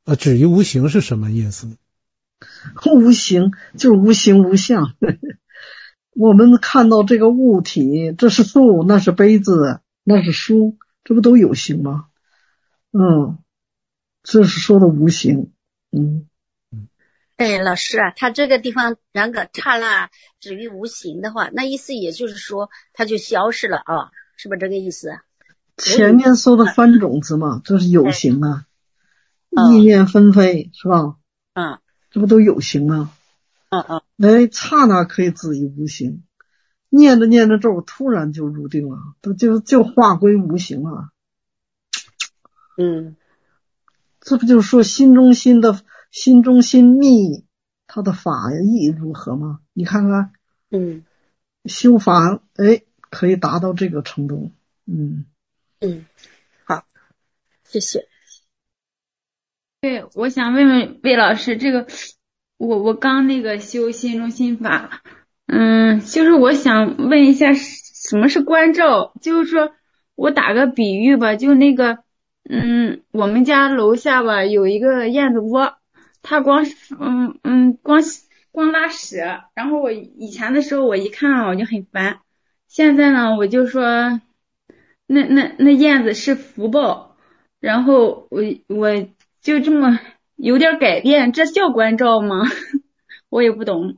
止于无形是什么意思？ 无形就是无形无相。我们看到这个物体，这是树，那是杯子，那是书，这不都有形吗？这是说的无形。 老师啊，他这个地方然个刹那止于无形的话，那意思也就是说它就消失了啊，是不是这个意思啊？ 前面说的翻种子嘛，这是有形啊。意念纷飞是吧？这不都有形吗？刹那可以止于无形，念着念着咒，突然就入定了，就化归无形了。这不就是说心中心密，它的法义如何吗？你看看，修法可以达到这个程度。 好，谢谢。 对，我想问问魏老师，这个我刚那个修心中心法，就是我想问一下，什么是关照？就是说我打个比喻吧，就那个我们家楼下吧有一个燕子窝，它光拉屎，然后我以前的时候我一看我就很烦，现在呢我就说那燕子是福报，然后我就这么有点改变，这叫关照吗？我也不懂。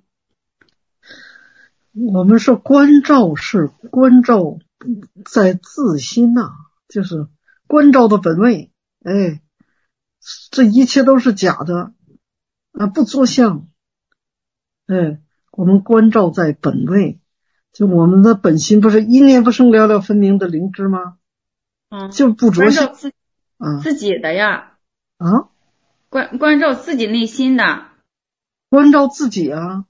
我们说关照是关照在自心呐，就是关照的本位。这一切都是假的不作相。我们关照在本位，就我们的本心不是一念不生了了分明的灵知吗？就不着相。 自己的呀。关照自己内心的。 关照自己啊。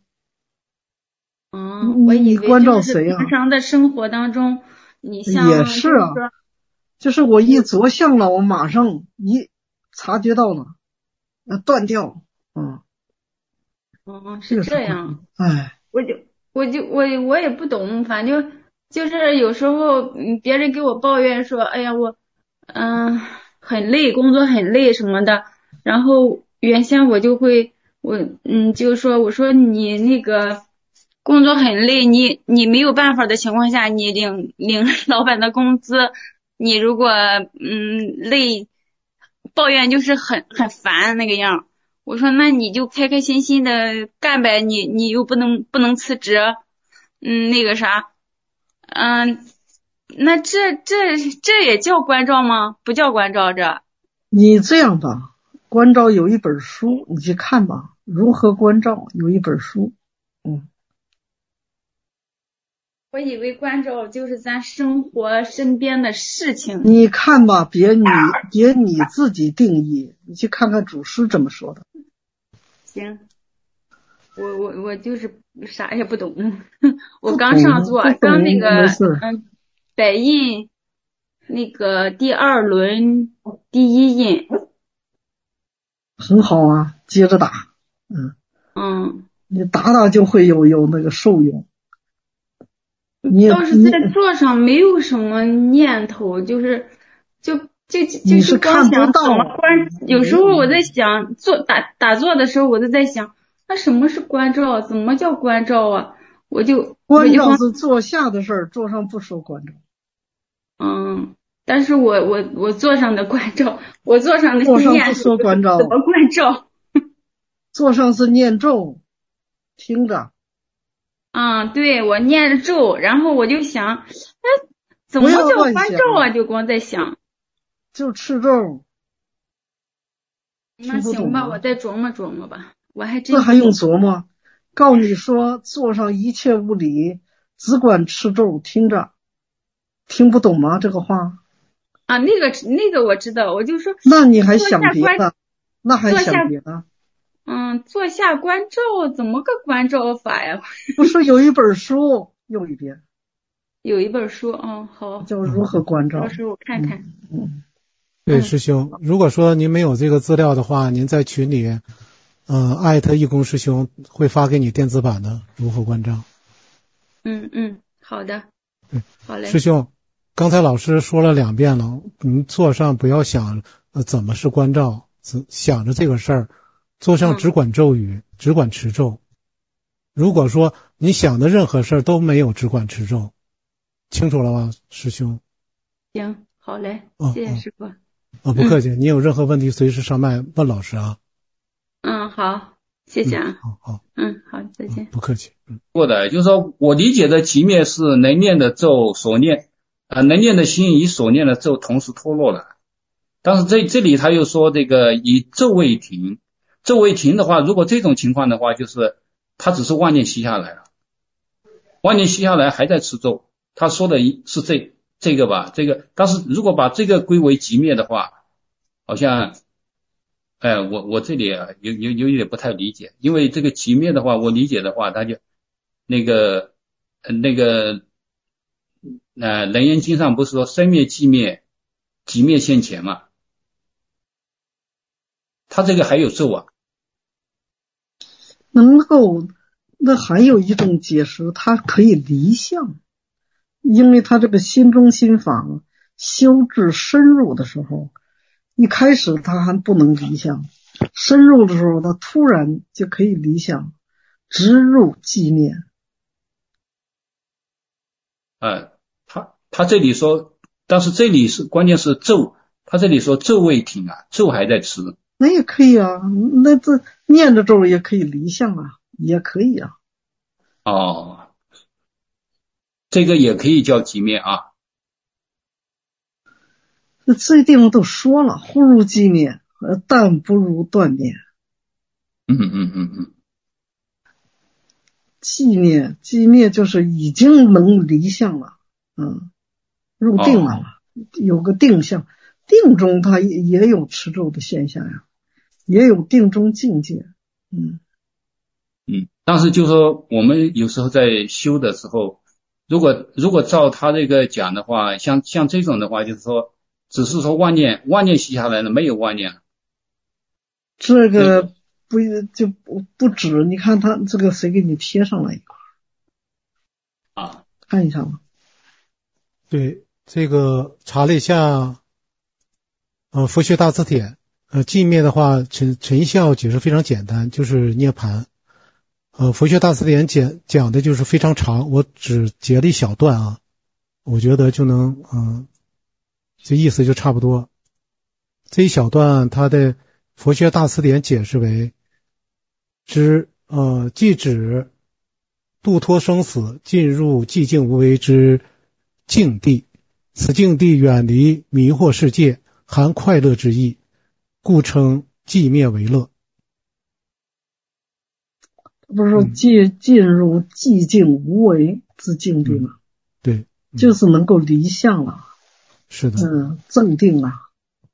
我以为关照谁啊？ 平常的生活当中，你像也是啊，就是我一着相了，我马上一察觉到了，断掉。 是这样。我也不懂，反正就是有时候别人给我抱怨说，哎呀我很累，工作很累什么的，然后原先我就会就是说我说你那个工作很累，你没有办法的情况下，你领老板的工资，你如果累，抱怨就是很烦那个样。我说那你就开开心心的干呗，你又不能辞职，那个啥，那这也叫关照吗？不叫关照这。 你这样吧，关照有一本书，你去看吧，如何关照有一本书。 我以为关照就是咱生活身边的事情。 你看吧，别你自己定义，你去看看祖师怎么说的。 行，我就是啥也不懂，我刚上座，刚那个百印那个第2轮第1印。 很好啊，接着打。你打就会有那个受用。 倒是在座上没有什么念头，就是看不到。 有时候我在想打坐的时候，我就在想，那什么是关照？怎么叫关照啊？ 关照是坐下的事儿，坐上不说关照。 但是我坐上的关照，我坐上的坐上不说关照， 怎么关照？ 坐上是念咒，听着。 对，我念着咒，然后我就想，怎么叫关照啊？就光在想， 就持咒。 那行吧，我再琢磨琢磨吧。我还真这还用琢磨？告你说，坐上一切无理，只管持咒，听着，听不懂吗？这个话那个我知道，我就说， 那你还想别的？那还想别的？ 坐下关照，怎么个关照法呀？ 不是有一本书，又一遍。 有一本书，好， 叫如何关照。 到时候我看看。 对，师兄，如果说您没有这个资料的话，您在群里，艾特义工师兄会发给你电子版的如何关照。 好的。好嘞。 师兄，刚才老师说了2遍了，您坐上不要想怎么是关照， 想着这个事儿，做上只管咒语，只管持咒。如果说你想的任何事儿都没有只管持咒，清楚了吗，师兄？ 行，好嘞，谢谢师傅。 不客气，你有任何问题随时上麦问老师啊。 好，谢谢啊。 好， 好，再见。 不客气。 过的，就是说我理解的寂灭是能念的咒所念，能念的心与所念的咒同时脱落了。但是这里他又说这个以咒未停，咒未停的话，如果这种情况的话，就是他只是妄念息下来了，妄念息下来还在持咒，他说的是这个吧，但是如果把这个归为寂灭的话，好像我这里有点不太理解，因为这个寂灭的话，我理解的话，他就楞严经上不是说生灭寂灭，寂灭现前嘛？他这个还有咒啊？ 能够，那还有一种解释，它可以离相，因为他这个心中心法修至深入的时候，一开始他还不能离相，深入的时候他突然就可以离相，直入寂灭。 他这里说，但是这里是关键是咒，他这里说咒未停啊，咒还在持。 那也可以啊，那这念着咒也可以离相啊，也可以啊。 这个也可以叫寂灭啊。 这地方都说了，忽入寂灭，但不如断灭。寂灭就是已经能离相了，入定了，有个定相，定中它也有持咒的现象呀，也有定中境界。 但是就是说我们有时候在修的时候，如果照他这个讲的话，像这种的话，就是说只是说妄念息下来了，没有妄念。 这个不止，你看他这个谁给你贴上了一块看一下吗？ 对，这个查了一下佛学大辞典，寂灭的话陈孝解释非常简单，就是涅槃。佛学大辞典讲的就是非常长，我只截了一小段啊，我觉得就能这意思就差不多。这一小段它的佛学大辞典解释为即指度脱生死，进入寂静无为之境地，此境地远离迷惑世界，含快乐之意，故称寂灭为乐。 不是说进入寂静无为之境地吗？ 对， 就是能够离相了。 是的， 正定了，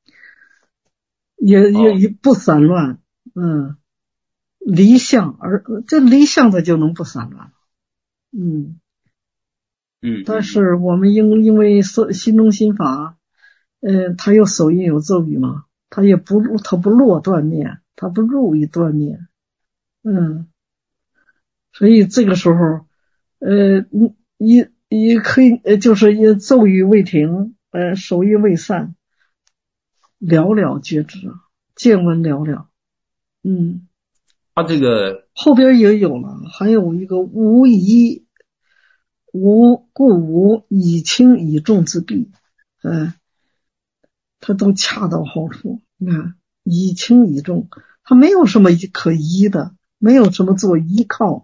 也不散乱，离相，而这离相的就能不散乱。但是我们因为心中心法，它有手印有咒语嘛，它不落断灭，它不入于断灭，所以这个时候，也可以，就是咒语未停，手印未散，了了觉知，见闻了了。 他这个后边也有了，还有一个无疑故无以轻以重之弊，它都恰到好处。你看以轻以重，它没有什么可依的，没有什么做依靠。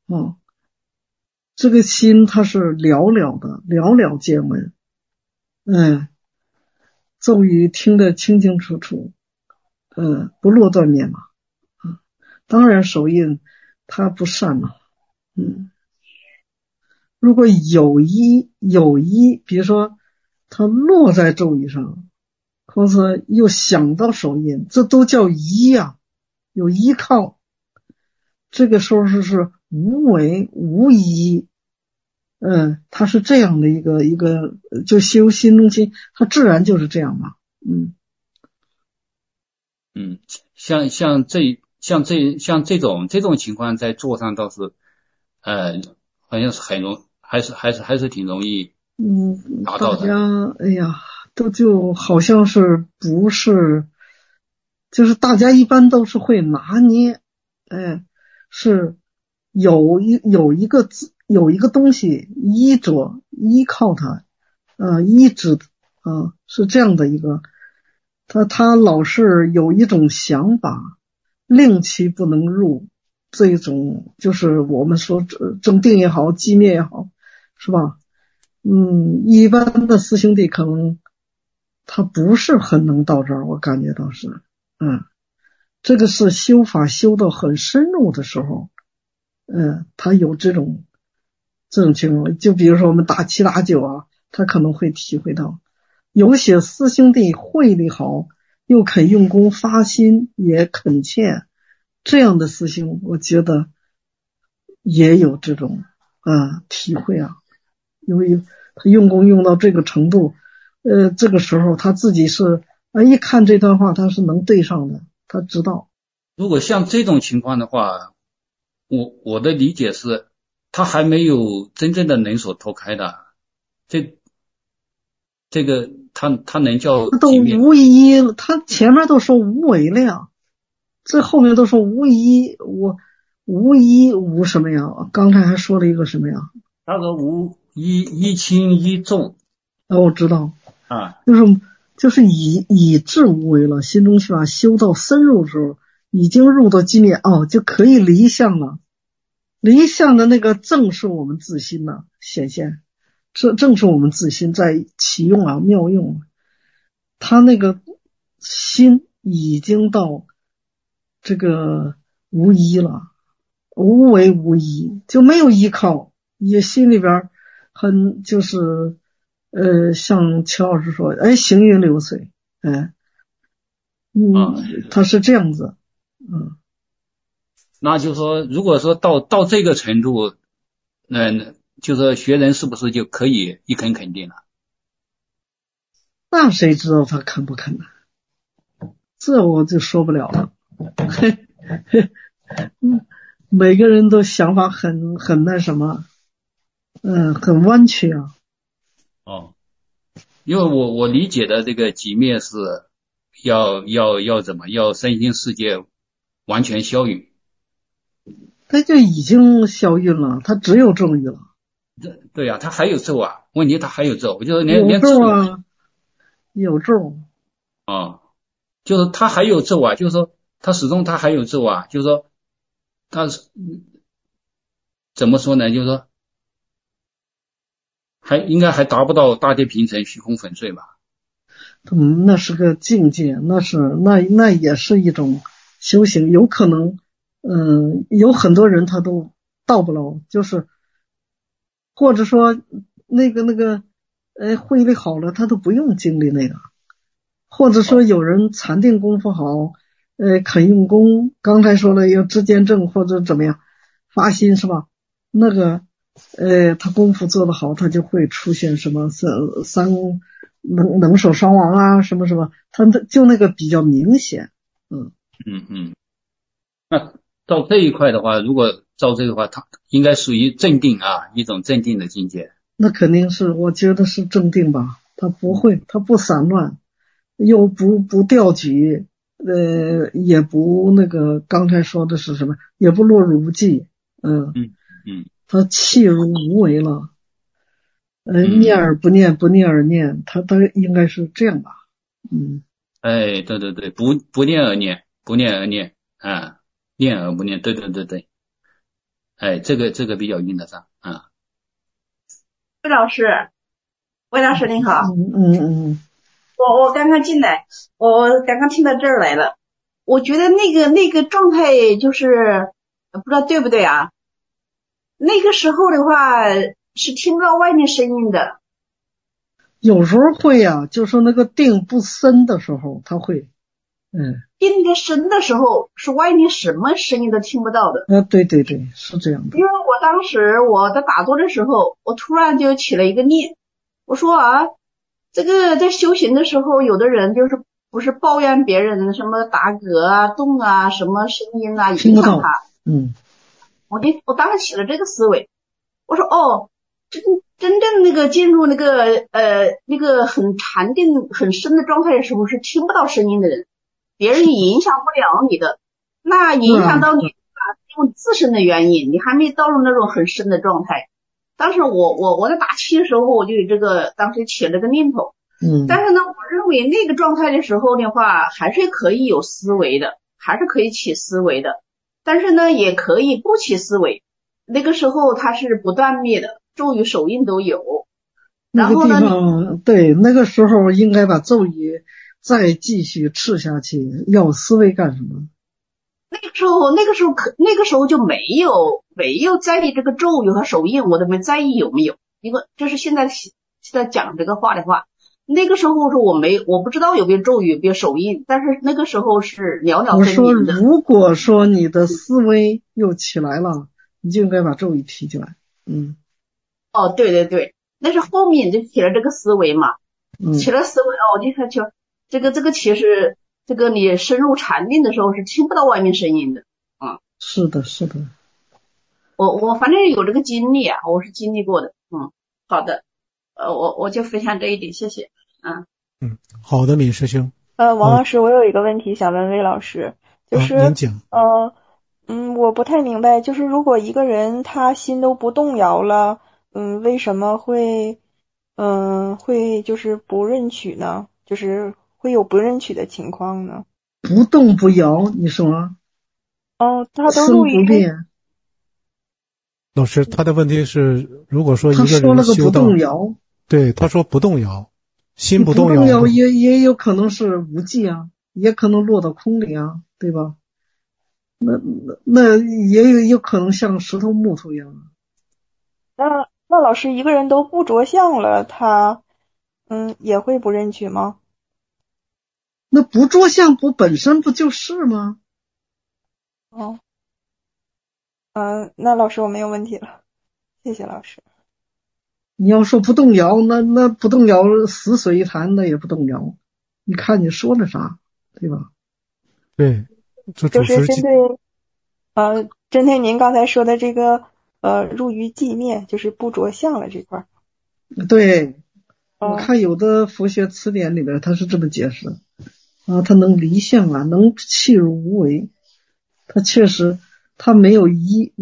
这个心它是了了的，了了见闻，咒语听得清清楚楚，不落断灭嘛，当然手印它不善了，如果有依，比如说它落在咒语上，或者又想到手印，这都叫依啊，有依靠。这个时候是无为无依，它是这样的一个就修心中心，它自然就是这样嘛。 像这种情况在做上倒是好像是很容还是挺容易达到的。 大家都就好像是不是就是大家一般都是会拿捏，是有一个东西依靠它，依止，是这样的一个，他老是有一种想法，令其不能入这种，就是我们说正定也好，寂灭也好，是吧？一般的师兄弟可能他不是很能到这儿，我感觉到是，这个是修法修到很深入的时候，他有这种情况。就比如说我们打7打9啊，他可能会体会到，有些师兄弟慧力好，又肯用功发心，也恳切，这样的师兄，我觉得也有这种体会啊。由于他用功用到这个程度，这个时候他自己是一看这段话他是能对上的，他知道。 如果像这种情况的话，我的理解是，他还没有真正的能所脱开的，这个他能叫都无一了，他前面都说无为了呀，这后面都说无一，无什么呀？刚才还说了一个什么呀？ 他说无一轻一重。 我知道啊， 就是以至无为了，心中是吧？修到深入的时候，已经入到寂灭，就可以离相了。离相的那个正是我们自心呢，显现，这正是我们自心在启用啊，妙用。他那个心已经到这个无依了，无为无依，就没有依靠，也心里边很就是像乔老师说，行云流水，他是这样子， 那就是说，如果说到这个程度，就是说学人是不是就可以一肯肯定了？ 那谁知道他肯不肯呢？这我就说不了了。每个人都想法很那什么，很弯曲啊。 因为我理解的这个寂灭是要怎么，要身心世界完全消陨。 他就已经消运了，他只有咒语了。 对呀，他还有咒啊，问题他还有咒，就是连咒啊，有咒就是他还有咒啊，就是说他始终他还有咒啊，就是说他怎么说呢？就是说应该还达不到大地平成虚空粉碎吧？ 那是个境界，那也是一种修行，有可能有很多人他都到不了，就是或者说那个慧力好了，他都不用经历那个，或者说有人禅定功夫好，肯用功，刚才说了有知见正或者怎么样发心是吧？那个他功夫做得好，他就会出现什么能手伤亡啊，什么什么，他就那个比较明显。 那到这一块的话，如果照这个话，它应该属于正定啊，一种正定的境界。 那肯定是，我觉得是正定吧，他不会，他不散乱，又不掉举，也不那个刚才说的是什么，也不落入无记，他契入无为了，念而不念，不念而念，他应该是这样吧， 对，不念而念，不念而念啊，念而不念，对，这个比较用得上啊。 魏老师您好。我刚刚进来，我刚刚听到这儿来了。我觉得那个状态就是不知道对不对啊？那个时候的话是听不到外面声音的。 有时候会呀，就是那个定不深的时候他会。 定的深的时候是外面什么声音都听不到的。 对，是这样的。 因为我当时我在打坐的时候，我突然就起了一个念，我说这个在修行的时候，有的人就是不是抱怨别人什么打嗝啊、动啊、什么声音啊影响他。我当时起了这个思维，我说真正那个进入那个很禅定很深的状态的时候，是听不到声音的人。 别人影响不了你的，那影响到你用自身的原因，你还没到入那种很深的状态。当时我在打气的时候，我就有这个，当时起了个念头。但是呢，我认为那个状态的时候的话，还是可以有思维的，还是可以起思维的。但是呢，也可以不起思维。那个时候它是不断灭的，咒语手印都有。然后呢， 对，那个时候应该把咒语再继续吃下去，要思维干什么？ 那个时候就没有在意这个咒语和手印，我都没在意有没有。因为这是现在讲这个话的话，那个时候是我不知道有没有咒语，有没有手印，但是那个时候是寥寥分明的。 我说，如果说你的思维又起来了，你就应该把咒语提起来。 哦，对对对，那是后面就起了这个思维嘛，起了思维我就看就这个其实这个你深入禅定的时候是听不到外面声音的啊。 是的，是的。 我反正有这个经历啊，我是经历过的。好的，我就分享这一点，谢谢。 好的，闵师兄。 王老师，我有一个问题想问魏老师，就是您讲。 我不太明白，就是如果一个人他心都不动摇了，为什么会就是不认取呢？就是会有不认取的情况呢？ 不动不摇，你说？ 他都入于老师，他的问题是，如果说一个人他说了个不修到， 动摇， 对，他说不动摇，心不动摇，不动摇也有可能是无记啊，也可能落到空里啊，对吧？那也有可能像石头木头一样。 那老师，一个人都不着相了，他也会不认取吗？ 那不着相不本身不就是吗？ 那老师我没有问题了，谢谢老师。 你要说不动摇，那不动摇死水一潭，那也不动摇。你看你说了啥，对吧？ 对， 就是针对您刚才说的这个入于寂灭，就是不着相了这块。 对，我看有的佛学词典里边他是这么解释啊，他能离相啊，能契入无为，他确实他没有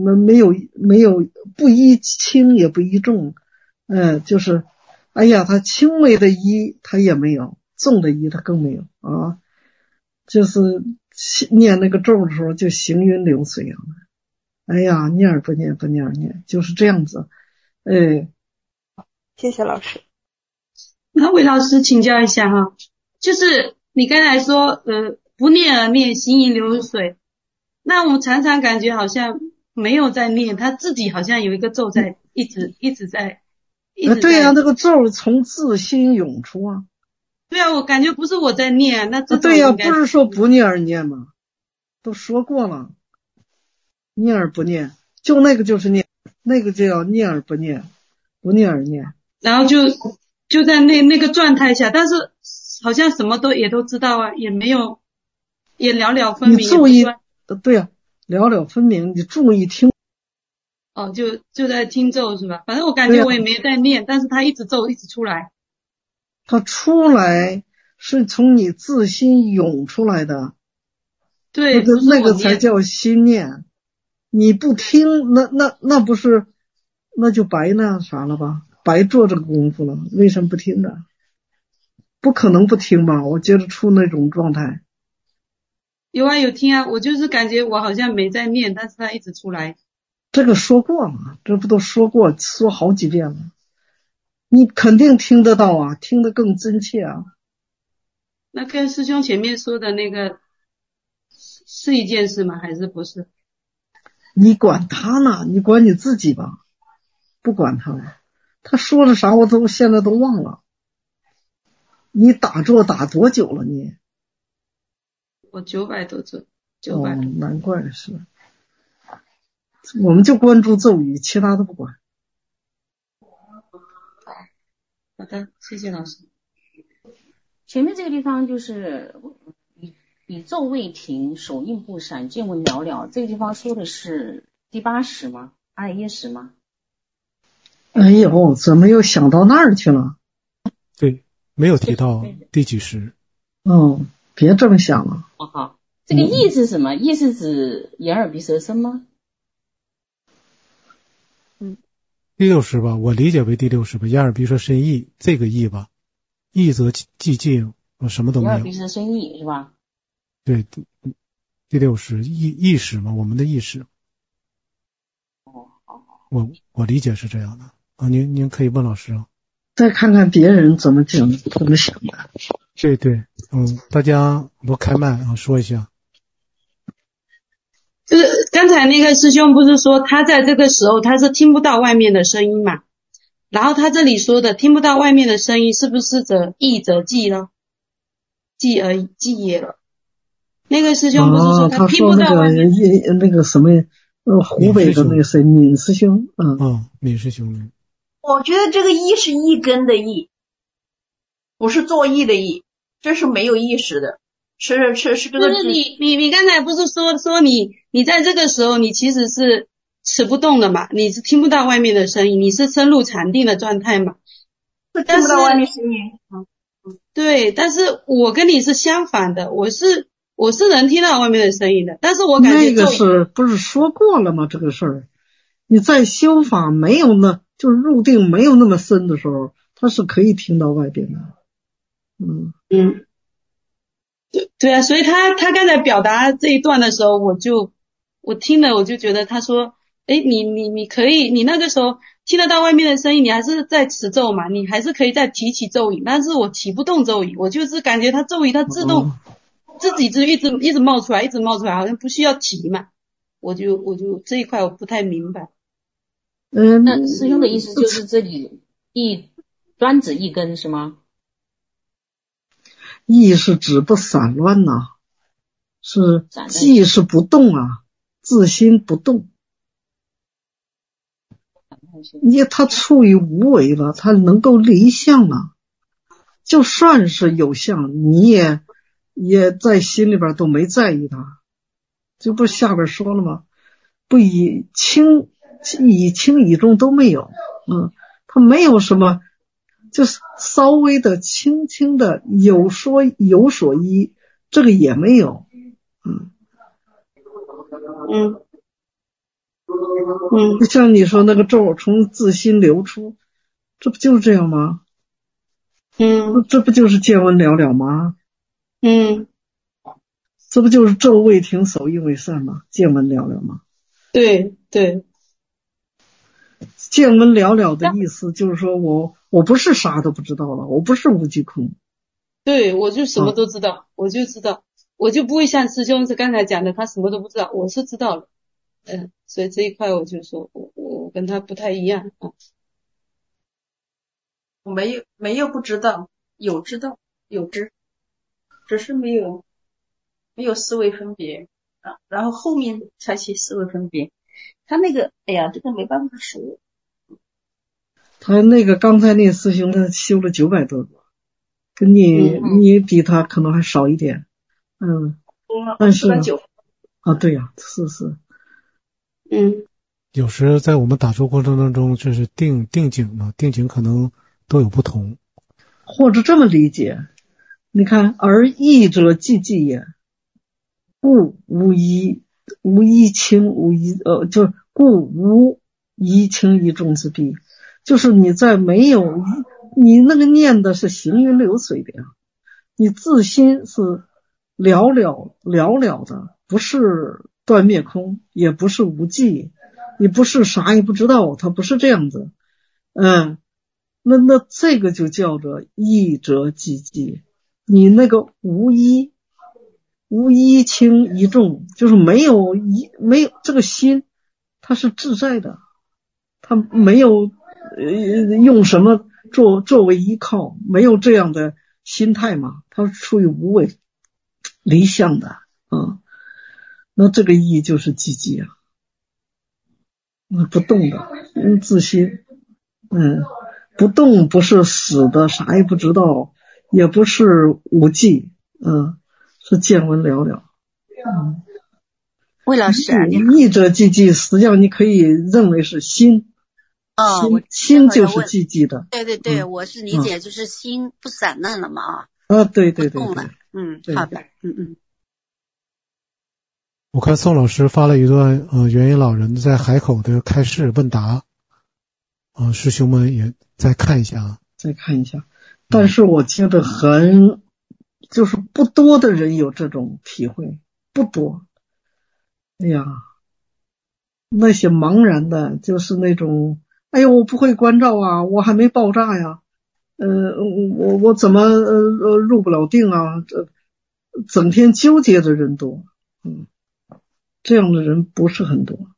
不依轻也不依重，就是哎呀，他轻微的依他也没有，重的依他更没有啊，就是念那个咒的时候就行云流水啊，哎呀，念而不念，不念而念，就是这样子。 谢谢老师。 那魏老师请教一下哈，就是你刚才说不念而念，行云流水，那我常常感觉好像没有在念，他自己好像有一个咒在一直在。 对啊，那个咒从自心涌出啊。 对啊，我感觉不是我在念，那这对啊，不是说不念而念吗？都说过了，念而不念，就那个就是念，那个就要念而不念，不念而念。 然后就在那个状态下，但是好像什么也都知道啊，也没有，也了了分明。 你注意，对啊，了了分明，你注意听。 就在听咒是吧？反正我感觉我也没在念，但是他一直咒一直出来。 它出来是从你自心涌出来的， 对， 那个才叫心念。你不听，那不是，那就白那啥了吧？白做这个功夫了。为什么不听呢？不可能不听吧？我觉得出那种状态。 有啊，有听啊，我就是感觉我好像没在念，但是他一直出来。 这个说过了，这不都说过，说好几遍了。你肯定听得到啊，听得更真切啊。 那跟师兄前面说的那个是一件事吗？还是不是？ 你管他呢，你管你自己吧，不管他了。他说了啥我现在都忘了。你打坐打多久了你？ 我900多坐，900多。 难怪是。我们就关注咒语，其他都不管。 好的，谢谢老师。 前面这个地方就是以咒未停，手印不闪，见闻寥寥。这个地方说的是第8识吗？阿耶识吗？ 哎呦，怎么又想到那儿去了？ 对，没有提到第几识。 别这么想了。 好，这个意是什么？意是指眼耳鼻舌身吗？ 第60吧，我理解为第60吧，眼耳鼻舌身意，这个意吧，意则寂静，我什么都没有。 眼耳鼻舌身意是吧？ 对，第60意识嘛，我们的意识。我理解是这样的啊，您可以问老师啊。 再看看别人怎么讲，怎么想的。 对，大家都开麦啊，说一下。 就是刚才那个师兄不是说他在这个时候他是听不到外面的声音嘛？然后他这里说的听不到外面的声音，是不是则意则寂了？寂而寂也了。那个师兄不是说他听不到外面那个什么湖北的那个谁闵师兄， 闵师兄。 我觉得这个意是一根的意，不是作意的意，这是没有意识的。是这个。 就是你刚才不是说你在这个时候你其实是持不动的嘛，你是听不到外面的声音，你是深入禅定的状态嘛。 听不到外面声音。 对，但是我跟你是相反的，我是能听到外面的声音的，但是我感觉那个是不是说过了吗？这个事儿，你在修法没有呢，就是入定没有那么深的时候，他是可以听到外边的。 对啊，所以他刚才表达这一段的时候，我听了我就觉得他说，你可以，你那个时候听得到外面的声音，你还是在持咒嘛，你还是可以再提起咒语，但是我提不动咒语，我就是感觉它咒语它自动自己就一直冒出来，一直冒出来，好像不需要提嘛，我就这一块我不太明白。 那师兄的意思就是这里专指一根是吗？ 意是指不散乱呐，是寂是不动啊，自心不动。他处于无为了，他能够离相了，就算是有相，你也在心里边都没在意他，这不下边说了吗？不以轻以重都没有，他没有什么。就是稍微的轻轻的有所依，这个也没有。像你说那个咒从自心流出，这不就是这样吗？这不就是见闻了了吗？这不就是咒未停，手意未散吗？见闻了了吗？ 对。 见闻了了的意思就是说我不是啥都不知道了，我不是无极空。 对，我就什么都知道，我就知道，我就不会像师兄是刚才讲的，他什么都不知道，我是知道了。所以这一块我就说我跟他不太一样啊。 我没有不知道，有知道有知，只是没有思维分别啊，然后后面才起思维分别。他那个这个没办法说。 他那个刚才那师兄他修了900多个，跟你比他可能还少一点。但是对呀，是。 有时在我们打坐过程当中，就是定景嘛，定景可能都有不同。 或者这么理解，你看，而意者寂寂也，故无一轻无一就是故无一轻一重之弊，就是你在没有你那个念的是行云流水的呀，你自心是了了的，不是断灭空，也不是无记，你不是啥也不知道，它不是这样子。那这个就叫做意者寂寂，你那个无一轻一重，就是没有这个心，它是自在的，它没有用什么作为依靠，没有这样的心态嘛，它是处于无为离相的那这个意就是寂寂啊，不动的自心，不动不是死的，啥也不知道，也不是无记，是见闻了了。 魏老师意者寂寂，实际上你可以认为是心。心就是寂寂的。 对，我是理解就是心不散乱了嘛。 对。 好的， 我看宋老师发了一段元音老人在海口的开示问答，师兄们也再看一下啊。 再看一下，但是我觉得就是不多的人有这种体会，不多。哎呀，那些茫然的，就是那种，哎呦，我不会关照啊，我还没爆炸呀，我怎么入不了定啊？整天纠结的人多，这样的人不是很多。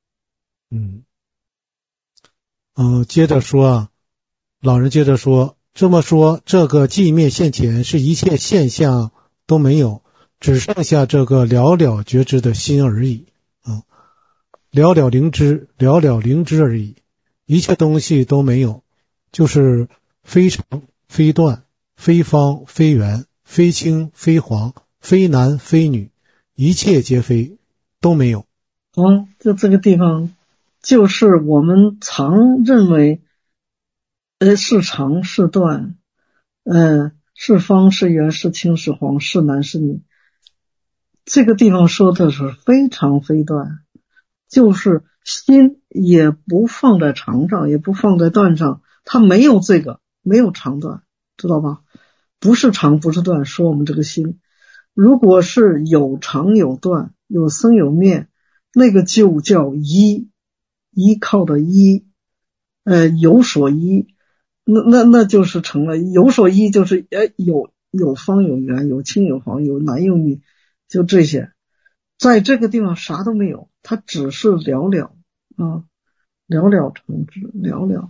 接着说啊，老人接着说，这么说，这个寂灭现前是一切现象都没有，只剩下这个了了觉知的心而已。了了灵知，了了灵知而已，一切东西都没有，就是非常非断，非方非圆，非青非黄，非男非女，一切皆非，都没有。 就这个地方，就是我们常认为是长是断，是方是圆是青是黄是男是女，这个地方说的是非常非断，就是心也不放在长上，也不放在断上，它没有这个，没有长断，知道吧？不是长不是断，说我们这个心如果是有长有断，有生有灭，那个就叫依靠的依，有所依，那就是成了有所依，就是有方有圆，有青有黄，有男有女，就这些。在这个地方啥都没有，它只是了了了了成之，了了。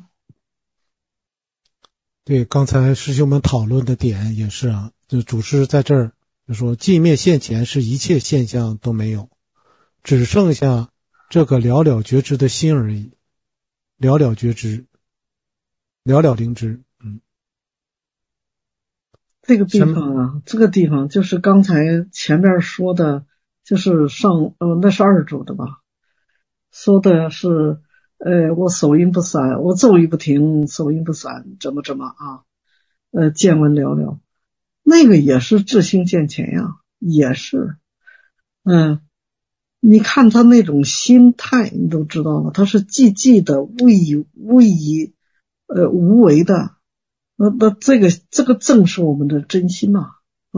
对，刚才师兄们讨论的点也是啊，就祖师在这儿就说，寂灭现前是一切现象都没有，只剩下这个了了觉知的心而已，了了觉知，了了灵知。 这个地方就是刚才前面说的，就是那是二组的吧，说的是我手音不散，我咒语不停，手音不散，怎么啊，见闻了了，那个也是至心见前呀，也是，你看他那种心态，你都知道了，他是寂的、无以无为的，那这个正是我们的真心嘛，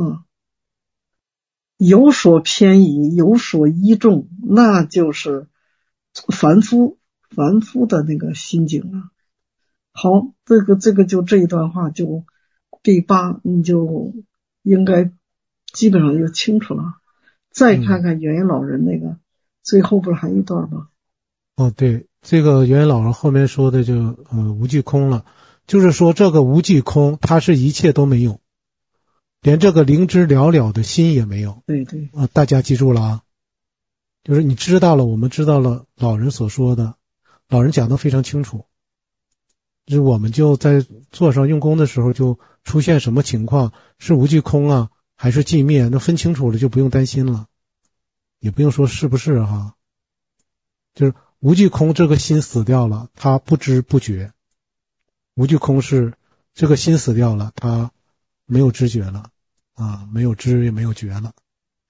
有所偏移，有所依重，那就是凡夫的那个心境啊。好，这个就这一段话就第8，你就应该基本上就清楚了。再看看元音老人那个，最后不是还一段吗？ 对，这个元音老人后面说的就无际空了，就是说这个无际空，它是一切都没有，连这个灵知了了的心也没有。 对大家记住了啊，就是你知道了，我们知道了老人所说的，老人讲得非常清楚，就是我们就在座上用功的时候就出现什么情况，是无际空啊还是寂灭，那分清楚了就不用担心了，也不用说是不是哈，就是无际空这个心死掉了，他不知不觉，无际空是这个心死掉了，他没有知觉了没有知也没有觉了。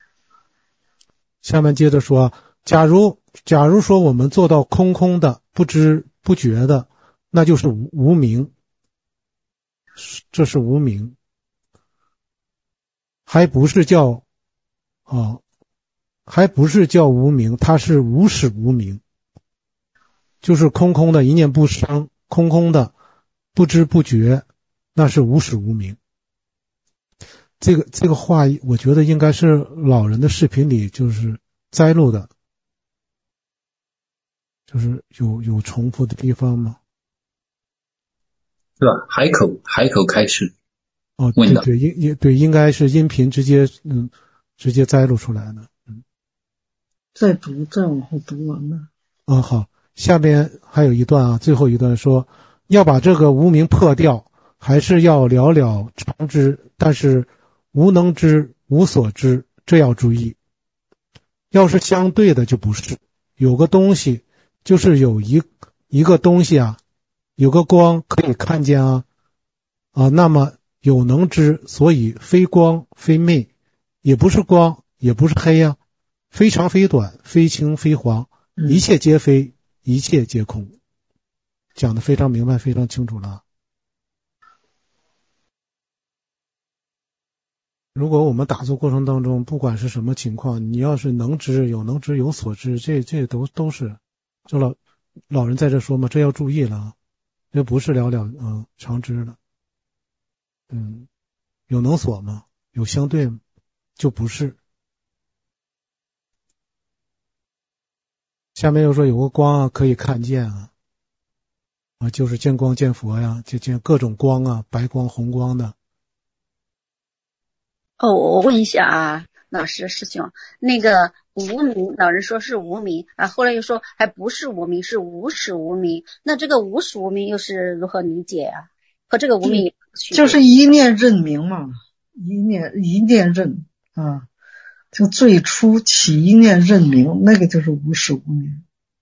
下面接着说，假如说我们做到空的不知不觉的，那就是无明，这是无明，还不是叫无明，它是无始无明，就是空的一念不生，空的不知不觉，那是无始无明。这个话我觉得应该是老人的视频里就是摘录的，就是有重复的地方吗？ 是吧？海口开示问的。 对，应该是音频直接摘录出来的。 再往后读完了。 好，下边还有一段啊，最后一段说要把这个无明破掉，还是要了了常知，但是无能知无所知，这要注意。要是相对的就不是，有个东西就是有一个东西啊，有个光可以看见那么有能知，所以非光非昧， 也不是光，也不是黑呀，非长非短，非青非黄，一切皆非，一切皆空，讲得非常明白，非常清楚了。如果我们打坐过程当中，不管是什么情况，你要是能知有能知有所知，这都是，就老人在这说嘛，这要注意了，这不是常知了。有能所吗？有相对吗？就不是。下面又说有个光啊，可以看见就是见光见佛呀，就见各种光啊，白光红光的。 我问一下啊，老师师兄，那个无明，老人说是无明啊，后来又说还不是无明，是无始无明。那这个无始无明又是如何理解啊？和这个无明就是一念认明嘛，一念认啊，就最初起一念认明，那个就是无始无明。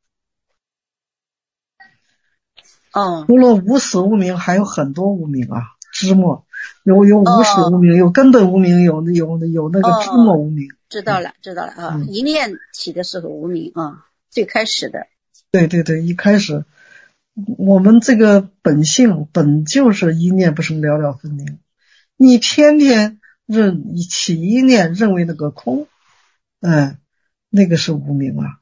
除了无始无明，还有很多无明啊，知末。有无始无明，有根本无明，有那个知末无明。 知道了啊，一念起的时候无明啊，最开始的。 对，一开始我们这个本性本就是一念不生了了分明，你天天起一念认为那个空，那个是无明啊。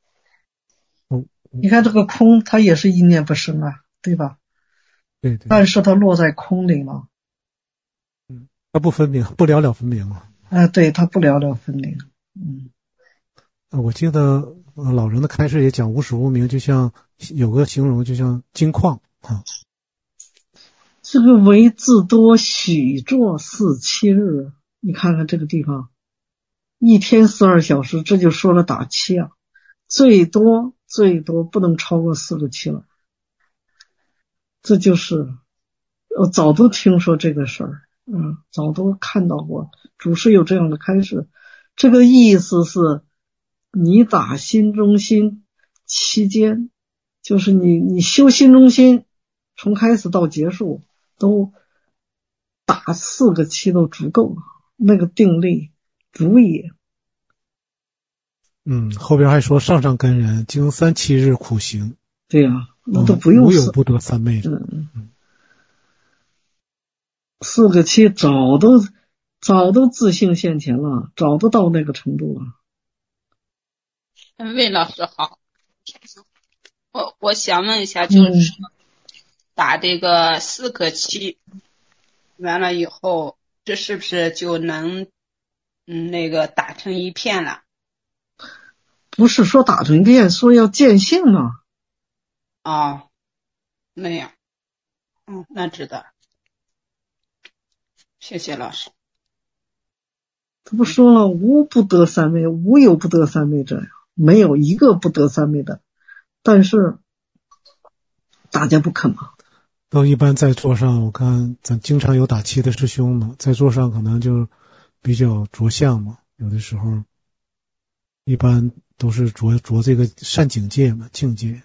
你看这个空，它也是一念不生啊，对吧？ 对。 但是它落在空里了。 它不分明，不了了分明啊。 对，它不了了分明。 我记得老人的开示也讲无始无明，就像有个形容，就像金矿啊。 这个为自多许作4、7日，你看看这个地方，1天42小时，这就说了打七啊，最多不能超过4个7了。这就是我早都听说这个事儿。早都看到过，祖师有这样的开示。这个意思是，你打心中心期间，就是你修心中心，从开始到结束，都打4个7都足够了，那个定力足也。 后边还说上上根人经3、7日苦行。 对呀，那都不用无有不得三昧的。 4个7早都自性现前了，早都到那个程度了。 魏老师好，我想问一下，就是打这个4个7完了以后，这是不是就能那个打成一片了？ 不是说打成一片，说要见性嘛。 那样。那知道。谢谢老师。 他不说了，无不得三昧，无有不得三昧者呀，没有一个不得三昧的。但是大家不肯嘛。 都一般在座上，我看咱经常有打七的师兄嘛，在座上可能就比较着相嘛，有的时候一般都是着这个善境界嘛，境界。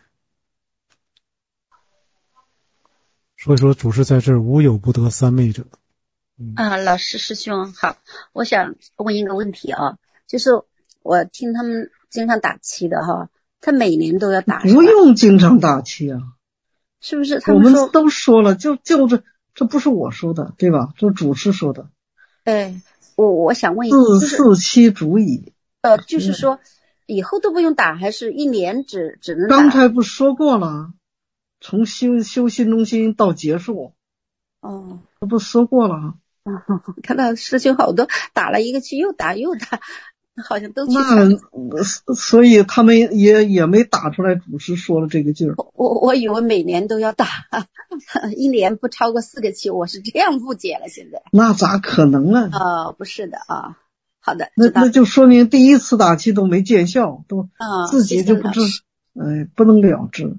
所以说祖师在这儿无有不得三昧者。 老师师兄好，我想问一个问题啊，就是我听他们经常打七的哈，他每年都要打。 不用经常打七啊， 是不是？他们说我们都说了，就这不是我说的，对吧？这祖师说的。 我想问一下 ，4、4、7足矣。 就是说以后都不用打，还是一年只能打？ 刚才不说过了，从修心中心到结束。这不说过了。 看到师兄好多打了一个去又打，好像都去。 所以他们也没打出来祖师说了这个劲儿。 我以为每年都要打，一年不超过4个7，我是这样误解了。现在那咋可能啊？ 不是的啊。好的， 那就说明第一次打七都没见效，都自己就不知，不能了之。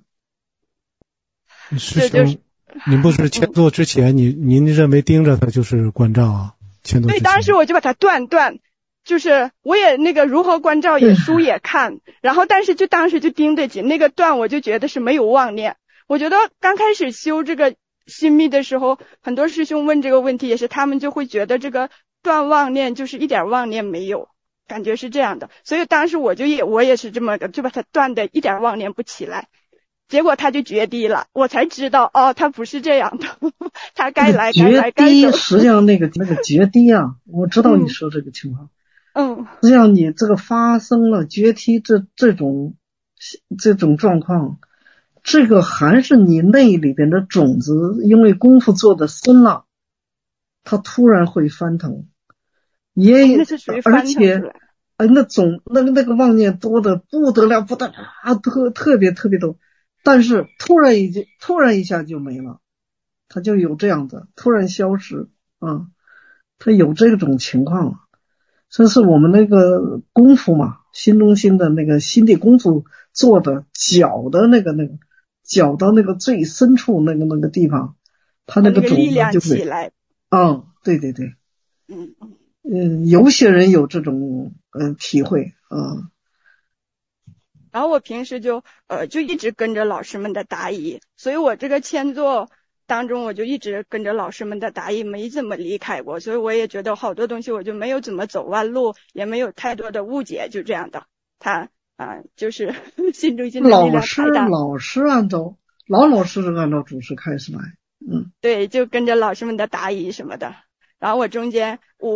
师兄，您不是签做之前，您认为盯着他就是关照啊？签做之前。 对，当时我就把它断，就是我也那个如何关照也书也看，然后但是就当时就盯得紧，那个断我就觉得是没有妄念。我觉得刚开始修这个心密的时候，很多师兄问这个问题也是，他们就会觉得这个断妄念就是一点妄念没有，感觉是这样的。所以当时我也是这么就把它断的一点妄念不起来，结果他就决堤了，我才知道哦，他不是这样的，他该来该来该走。 决堤实际上那个决堤啊，我知道你说这个情况。实际上你这个发生了决堤这种状况，这个还是你内里边的种子，因为功夫做的深了，它突然会翻腾。 那是属于翻腾出来。 而且那个妄念多的不得了特别特别多，但是突然一下就没了，它就有这样的突然消失啊，它有这种情况。这是我们那个功夫嘛，心中心的那个心地功夫做的脚的脚到那个最深处那个地方，它那个种子就会起来。 对对对。有些人有这种体会啊。 然后我平时就一直跟着老师们的答疑，所以我这个签座当中我就一直跟着老师们的答疑，没怎么离开过，所以我也觉得好多东西我就没有怎么走弯路，也没有太多的误解，就这样的。就是心中心的力量太大。 老师按照老师是按照主持开始来。 对，就跟着老师们的答疑什么的。然后我中间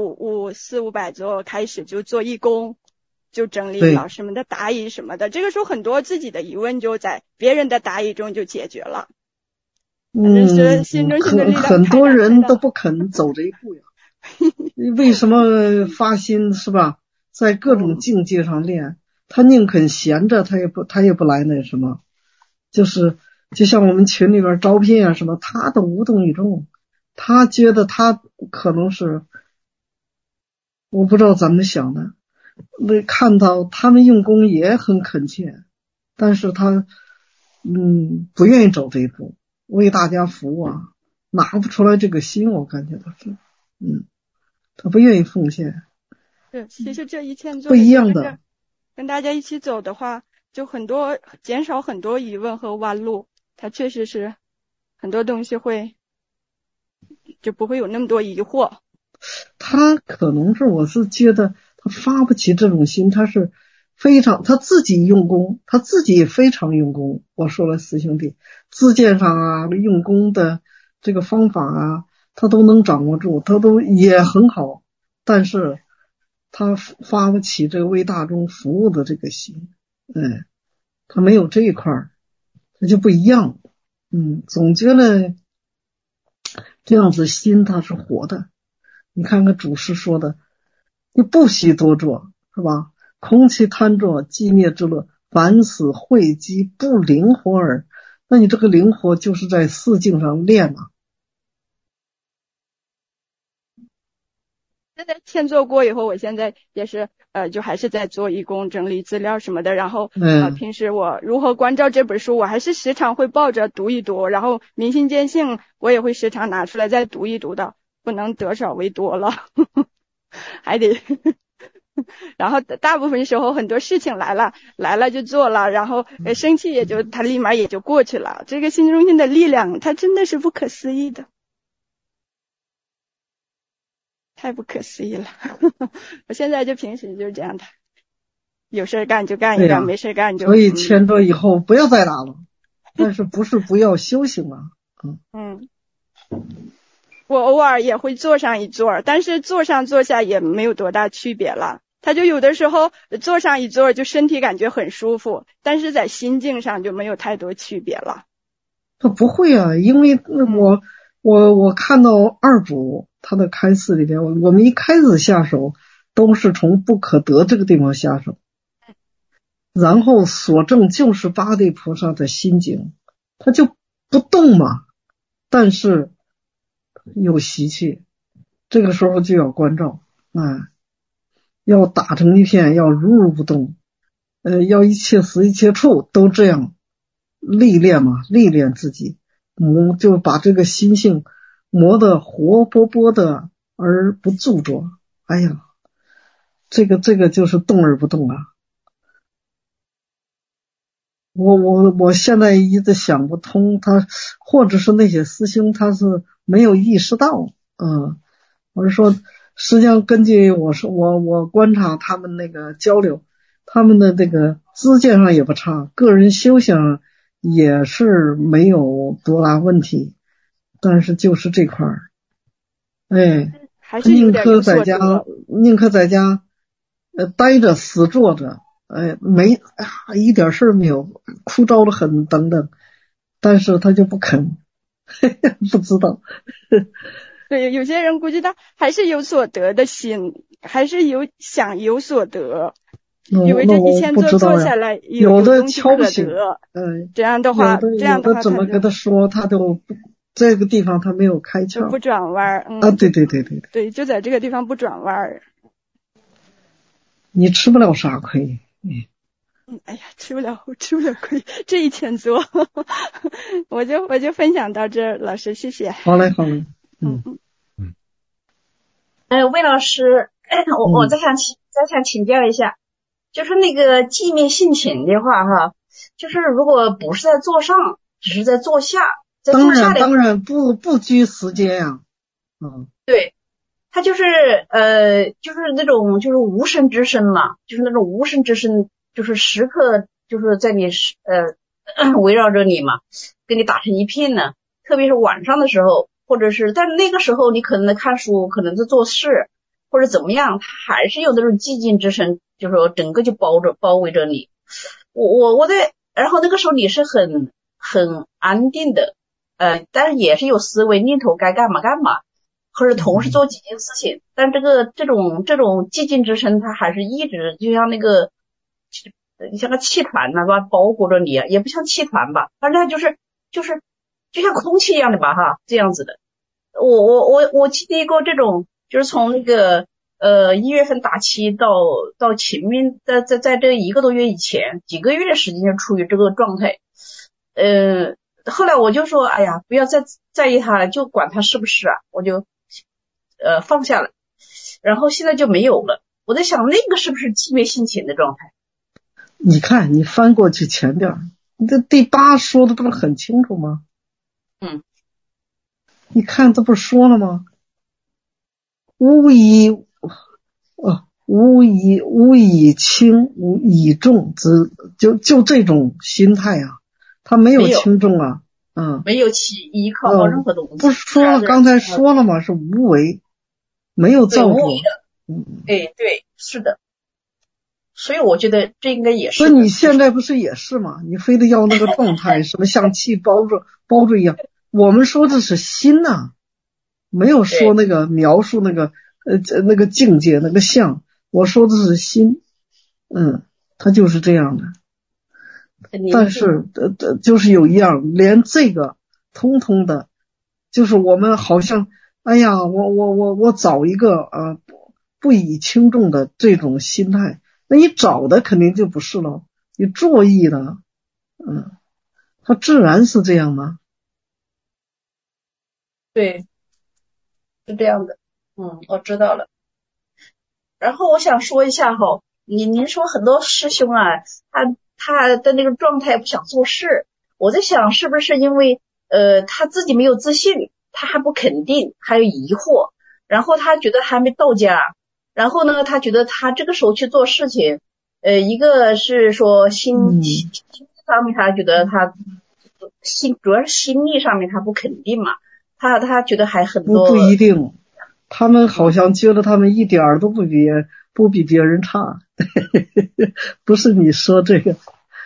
400-500左右开始就做义工，就整理老师们的答疑什么的。这个时候很多自己的疑问就在别人的答疑中就解决了。心中心的力量很多人都不肯走这一步呀。为什么发心是吧？在各种境界上练，他宁肯闲着，他也不来那什么。就像我们群里边招聘啊什么，他都无动于衷。他觉得他可能是，我不知道怎么想的，看到他们用功也很恳切，但是他不愿意走这一步，为大家服务啊，拿不出来这个心，我感觉他是他不愿意奉献。 是，其实这一签做不一样的， 跟大家一起走的话，就减少很多疑问和弯路，他确实是很多东西就不会有那么多疑惑。 他可能是，我是觉得他发不起这种心，他是他自己用功，他自己也非常用功。我说了四兄弟自荐上啊，用功的这个方法啊，他都能掌握住，他都也很好，但是他发不起这个为大众服务的这个心，他没有这一块，他就不一样。总觉得这样子心它是活的。你看看祖师说的，你不许多做，是吧？空气贪作，寂灭之乐，凡死慧机不灵活耳。那你这个灵活就是在四境上练嘛。 现在签做过以后，我现在也是就还是在做义工，整理资料什么的。然后平时我如何关照这本书，我还是时常会抱着读一读。然后明心见性，我也会时常拿出来再读一读的，不能得少为多了，还得。然后大部分时候很多事情来了就做了，然后生气它立马也就过去了。这个心中心的力量，它真的是不可思议的。太不可思议了。我现在就平时就是这样的，有事干就干一干，没事干就。 所以签着以后不要再打了，但是不是不要修行啊。 我偶尔也会坐上一坐，但是坐上坐下也没有多大区别了。他就有的时候坐上一坐就身体感觉很舒服，但是在心境上就没有太多区别了。 他不会啊，因为我看到二祖他的开示里边，我们一开始下手都是从不可得这个地方下手，然后所证就是八地菩萨的心境，他就不动嘛，但是有习气，这个时候就要关照，要打成一片，要如不动，要一切时一切处都这样历练嘛，历练自己，就把这个心性磨得活泼泼的而不著着。哎呀，这个就是动而不动啊。我现在一直想不通，他或者是那些师兄他是没有意识到，我是说实际上根据我观察他们那个交流，他们的这个知见上也不差，个人修行也是没有多大问题，但是就是这块儿，哎， 还是有点有所得， 宁可在家待着死坐着，哎，一点事儿没有，枯燥的很等等，但是他就不肯，不知道。 对，有些人估计他还是有所得的心，还是想有所得，以为这一天做下来有的东西可得，这样的话有的怎么跟他说，他都这个地方他没有开窍， 不转弯对，就在这个地方不转弯。 你吃不了啥亏。 哎呀，吃不了亏，这一天做，我就分享到这儿，老师谢谢。 好嘞。 魏老师，我再想请教一下，就是那个寂灭性情的话哈，就是如果不是在座上，只是在座下，在座下的当然不拘时间呀。 对，他就是那种就是无声之声嘛，就是那种无声之声，就是时刻就是在你围绕着你嘛，跟你打成一片呢。特别是晚上的时候，或者是但那个时候你可能在看书，可能在做事或者怎么样，他还是有那种寂静之声，就是说整个就包围着你。然后那个时候你是很安定的，但是也是有思维念头该干嘛干嘛，或者同时做几件事情，但这种寂静之声，它还是一直就像那个像个气团呐，吧，包裹着你，也不像气团吧，反正它就是就像空气一样的吧，哈，这样子的。我经历过这种，就是从那个1月份打七到前面在这1个多月以前，几个月的时间就处于这个状态。后来我就说，哎呀，不要再在意它了，就管它是不是啊，我就放下了。然后现在就没有了。我在想，那个是不是寂灭性情的状态？ 你看，你翻过去前边，你这第8说的不是很清楚吗？你看这不是说了吗？无以轻，无以重，就这种心态啊，他没有轻重啊， 没有依靠任何东西。 不是说了，刚才说了吗？是无为，没有造作。 对，是的。所以我觉得这应该也是。 所以你现在不是也是吗？你非得要那个状态，什么像气包着一样。我们说的是心呐，没有说那个描述那个境界那个相，我说的是心，它就是这样的。但是就是有一样，连这个通通的，就是我们好像，哎呀，我找一个不以轻重的这种心态，那你找的肯定就不是了，你作意的，它自然是这样吗？ 对，是这样的，我知道了。然后我想说一下哈，您说很多师兄啊，他的那个状态不想做事，我在想是不是因为他自己没有自信，他还不肯定，还有疑惑，然后他觉得还没到家，然后呢，他觉得他这个时候去做事情，一个是说心上面他觉得他主要是心力上面他不肯定嘛。他觉得还很多不一定，他们好像觉得他们一点儿都不比别人差，不是你说这个。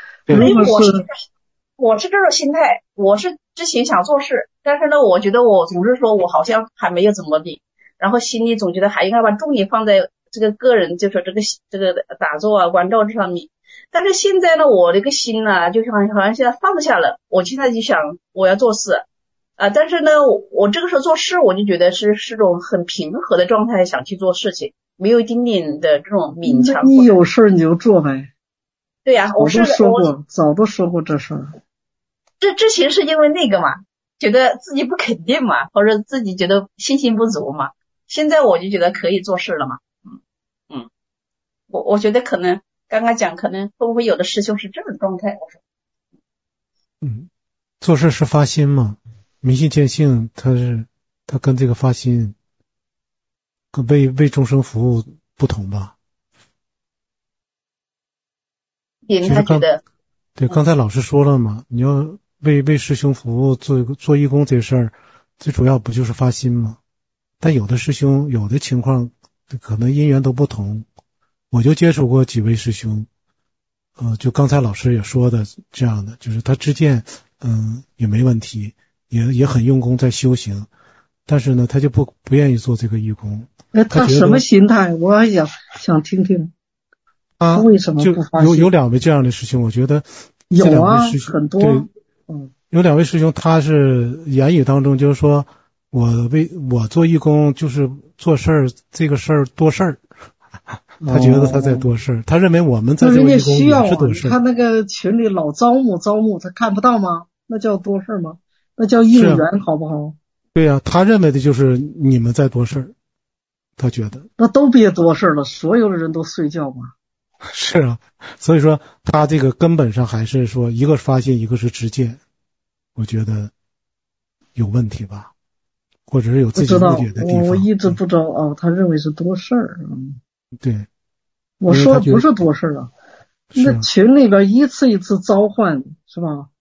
我是这种心态，我是之前想做事，但是呢，我觉得我总是说我好像还没有怎么地，然后心里总觉得还应该把重点放在这个个人，就是这个打坐啊、关照这上面。但是现在呢，我这个心呢，就好像现在放下了，我现在就想我要做事。但是呢，我这个时候做事，我就觉得是种很平和的状态，想去做事情，没有一丁点的这种勉强。 你有事你就做呗。 对呀，我早都说过这事儿。 这之前是因为那个嘛，觉得自己不肯定嘛，或者自己觉得信心不足嘛。现在我就觉得可以做事了嘛。我觉得可能刚刚讲，可能会不会有的师兄是这种状态？我说， 做事是发心嘛。明心见性，它跟这个发心为众生服务不同吧。 他觉得对，刚才老师说了嘛，你要为师兄服务做义工这事儿，最主要不就是发心吗？但有的师兄有的情况可能因缘都不同，我就接触过几位师兄，就刚才老师也说的这样的，就是他知见也没问题，也很用功在修行，但是呢他就不愿意做这个义工。 他什么心态？我还想听听。他为什么不发心？ 有2位这样的师兄，我觉得有啊，很多。 对，有2位师兄，他是言语当中就是说，我做义工就是做事儿，这个事儿多事儿，他觉得他在多事儿，他认为我们在做义工也是多事儿。 他那个群里老招募，他看不到吗？那叫多事儿吗？那叫应援，好不好？ 对呀，他认为的就是你们在多事儿，他觉得那都别多事了，所有的人都睡觉嘛。 是啊，所以说他这个根本上还是说，一个是发心，一个是知见，我觉得有问题吧，或者是有自己误解的地方。 我一直不知道他认为是多事儿。 对， 我说不是多事儿啊，那群里边一次一次召唤，是吧？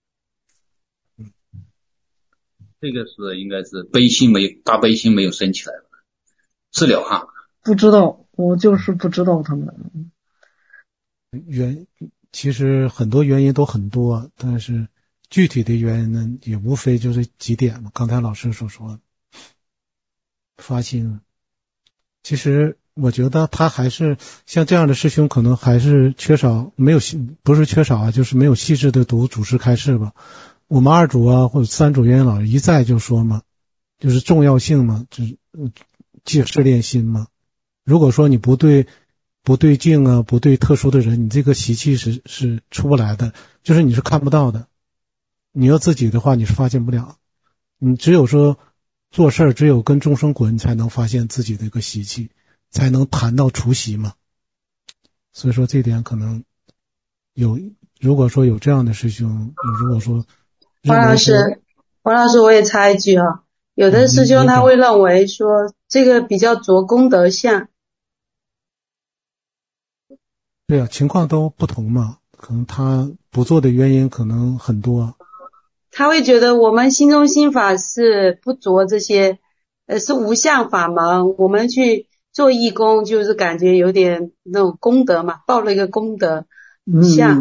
这个是应该是大悲心没有升起来，治疗哈。 不知道，我就是不知道他们。 其实很多原因都很多，但是具体的原因呢，也无非就是几点嘛。刚才老师所说的发心，其实我觉得他还是像这样的师兄，可能还是不是缺少啊，就是没有细致的读祖师开示吧。我们2主啊或者3主元老一再就说嘛，就是重要性嘛，就是戒事练心嘛。如果说你不对境啊，不对特殊的人，你这个习气是出不来的，就是你是看不到的。你要自己的话，你是发现不了。你只有说做事只有跟众生滚，你才能发现自己的一个习气，才能谈到除习嘛。所以说这点可能如果说有这样的师兄，如果说王老师，我也插一句哈，有的师兄他会认为说这个比较着功德相。 对啊，情况都不同嘛，可能他不做的原因可能很多。 他会觉得我们心中心法是不着这些，是无相法门，我们去做义工就是感觉有点那种功德嘛，报了一个功德相。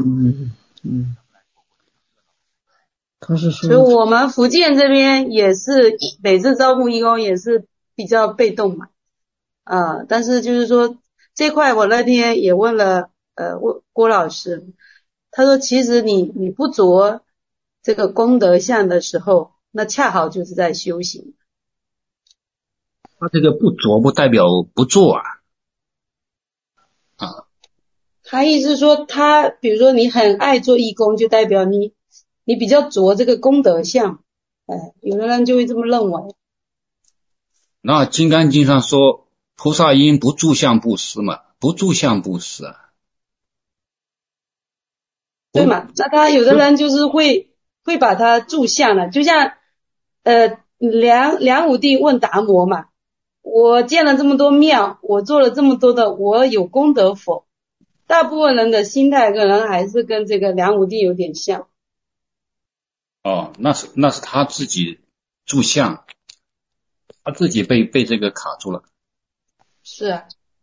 他是说， 所以我们福建这边也是每次招募义工也是比较被动嘛，但是就是说这块我那天也问了郭老师，他说其实你不着这个功德相的时候，那恰好就是在修行。 他这个不着不代表不做啊。 他意思说他比如说你很爱做义工，就代表你比较着这个功德相，有的人就会这么认为。 那《金刚经》上说菩萨应不住相布施嘛，不住相布施啊。 对嘛，那他有的人就是会把它住相了，就像梁武帝问达摩嘛，我建了这么多庙，我做了这么多的，我有功德否？大部分人的心态可能还是跟这个梁武帝有点像。 那是他自己住相，他自己被这个卡住了。 是。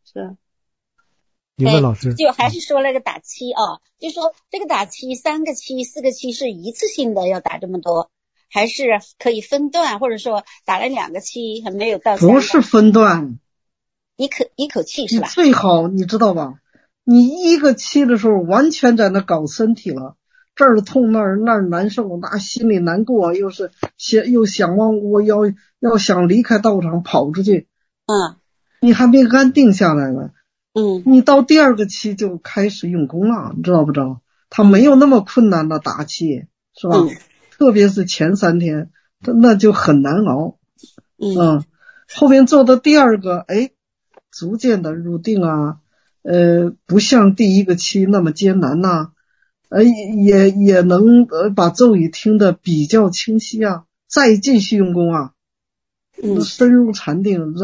你问老师， 就还是说那个打七就说这个打七3个七4个七是一次性的要打这么多，还是可以分段，或者说打了2个七还没有到3个？ 不是分段， 一口气是吧？ 最好你知道吧？你1个七的时候完全在那搞身体了，这儿痛那儿难受，那心里难过，又想我要想离开道场跑出去，你还没安定下来呢。你到第2个期就开始用功了，你知道不知道？他没有那么困难的打气，是吧？特别是前3天，那就很难熬。后面做到第2个，逐渐的入定啊，不像第1个期那么艰难呐，也能把咒语听得比较清晰啊，再继续用功啊，深入禅定，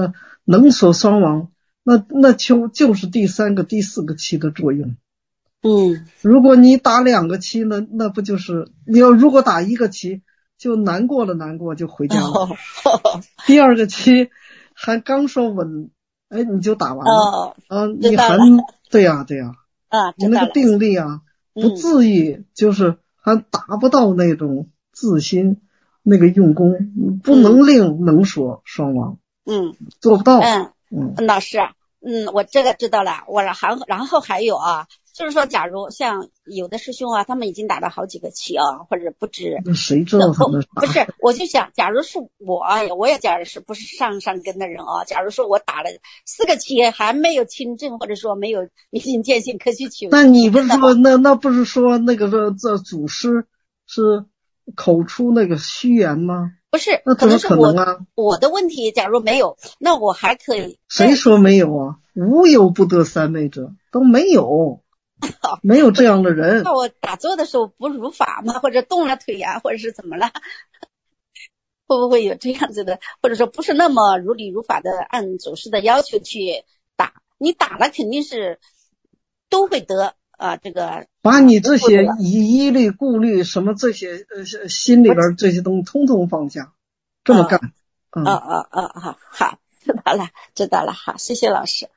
能所双亡，那就是第三个、第四个期的作用。如果你打2个期，那不就是你要如果打1个期，就难过就回家了。第2个期还刚说稳，你就打完了。你还对呀。你那个定力啊，不至于就是还达不到那种自心那个用功，不能令能所双亡。做不到。 老师，我这个知道了。然后还有啊，就是说，假如像有的师兄啊，他们已经打了好几个期啊，或者不止。 谁知道他们？ 不是，我就想，假如是我也假如是不是上根的人啊，假如说我打了4个期还没有亲证，或者说没有明心见性可须求。 那你不是说那不是说那个这祖师是口出那个虚言吗？ 不是， 那怎么可能啊？ 我的问题，假如没有，那我还可以。 谁说没有啊？无有不得三昧者，都没有。没有这样的人。 那我打坐的时候不如法吗？或者动了腿啊，或者是怎么了？会不会有这样子的？或者说不是那么如理如法的按祖师的要求去打？你打了肯定是都会得这个。 把你这些疑虑、顾虑什么这些心里边这些东西通通放下，这么干。 好，知道了，好，谢谢老师。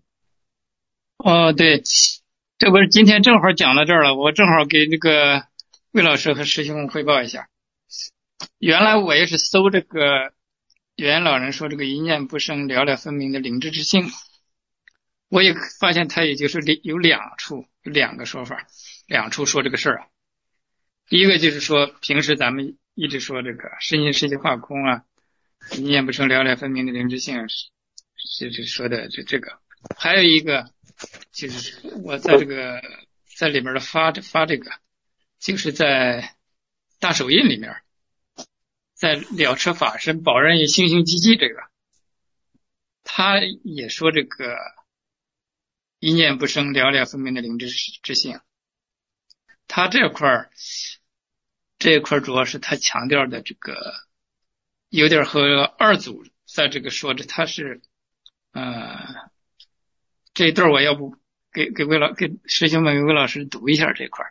对。这不是今天正好讲到这儿了，我正好给这个魏老师和师兄汇报一下。原来我也是搜这个圆老人说这个一念不生了了分明的灵知之性，我也发现他也就是有2个说法，2处说这个事儿啊。第一个就是说平时咱们一直说这个身心世界化空啊，一念不生了了分明的灵知性是说的这个。还有一个就是我在里面的发这个，就是在大手印里面，在了彻法身保任于星星寂寂这个，他也说这个一念不生了了分明的灵知之性。他这块主要是他强调的这个有点和二祖在这个说的，他是这一段我要不给师兄们给魏老师读一下这块。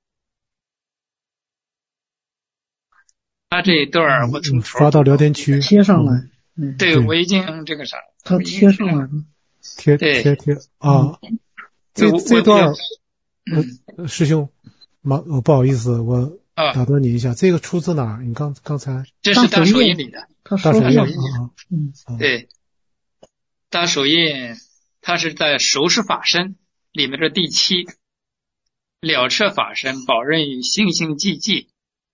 他这一段我从发到聊天区贴上来。 对，我已经这个啥， 他贴上来了。 贴啊。这段师兄不好意思，我打断你一下，这个出自哪儿？你刚才这是大手印里的。 大手印对，大手印它是在熟视法身里面的第7，了彻法身保任于星星寂寂，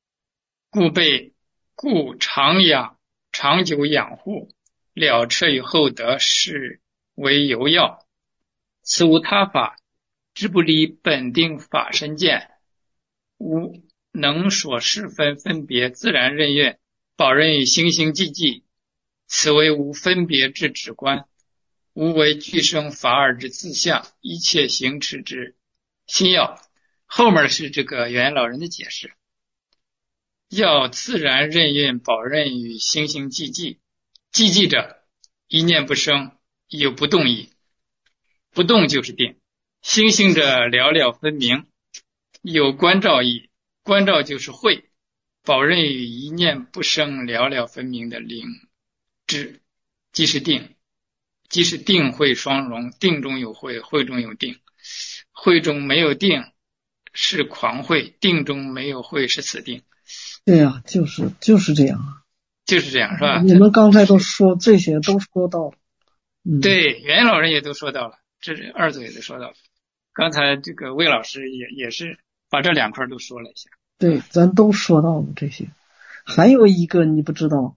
故长久养护，了彻与厚德是为尤要，此无他法，之不离本定法身见，无能所事分别自然任运，保任于星星寂寂，此为无分别之止观，无为俱生法尔之自相，一切行持之心要。后面是这个圆老人的解释，要自然任运保任于星星寂寂，寂寂者一念不生，有不动意，不动就是定，星星者了了分明，有观照意，观照就是慧，保任于一念不生了了分明的灵知，即是定。即是定慧双融，定中有慧，慧中有定，慧中没有定是狂慧，定中没有慧是此定。 对呀，就是这样， 就是这样，是吧？ 你们刚才都说这些都说到了。 对，袁老人也都说到了，这是二祖也都说到了。刚才这个魏老师也是把这2块都说了一下。 对，咱都说到了这些。还有一个你不知道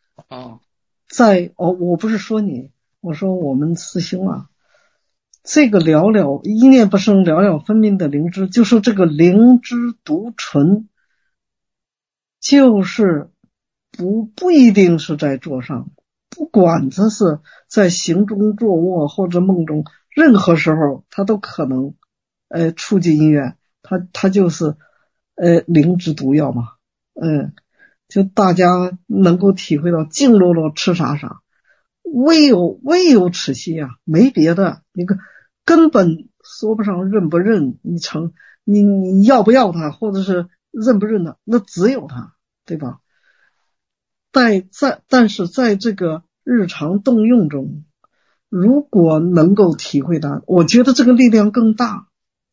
我不是说你，我说我们师兄啊，这个一念不生了了分明的灵知，就是这个灵知独纯，就是不一定是在座上，不管这是在行中坐卧或者梦中，任何时候他都可能触及因缘，他就是灵知独要嘛。就大家能够体会到静落落吃啥啥， 唯有此心啊，没别的，你根本说不上认不认，你要不要他，或者是认不认他，那只有他，对吧？但是在这个日常动用中，如果能够体会到，我觉得这个力量更大。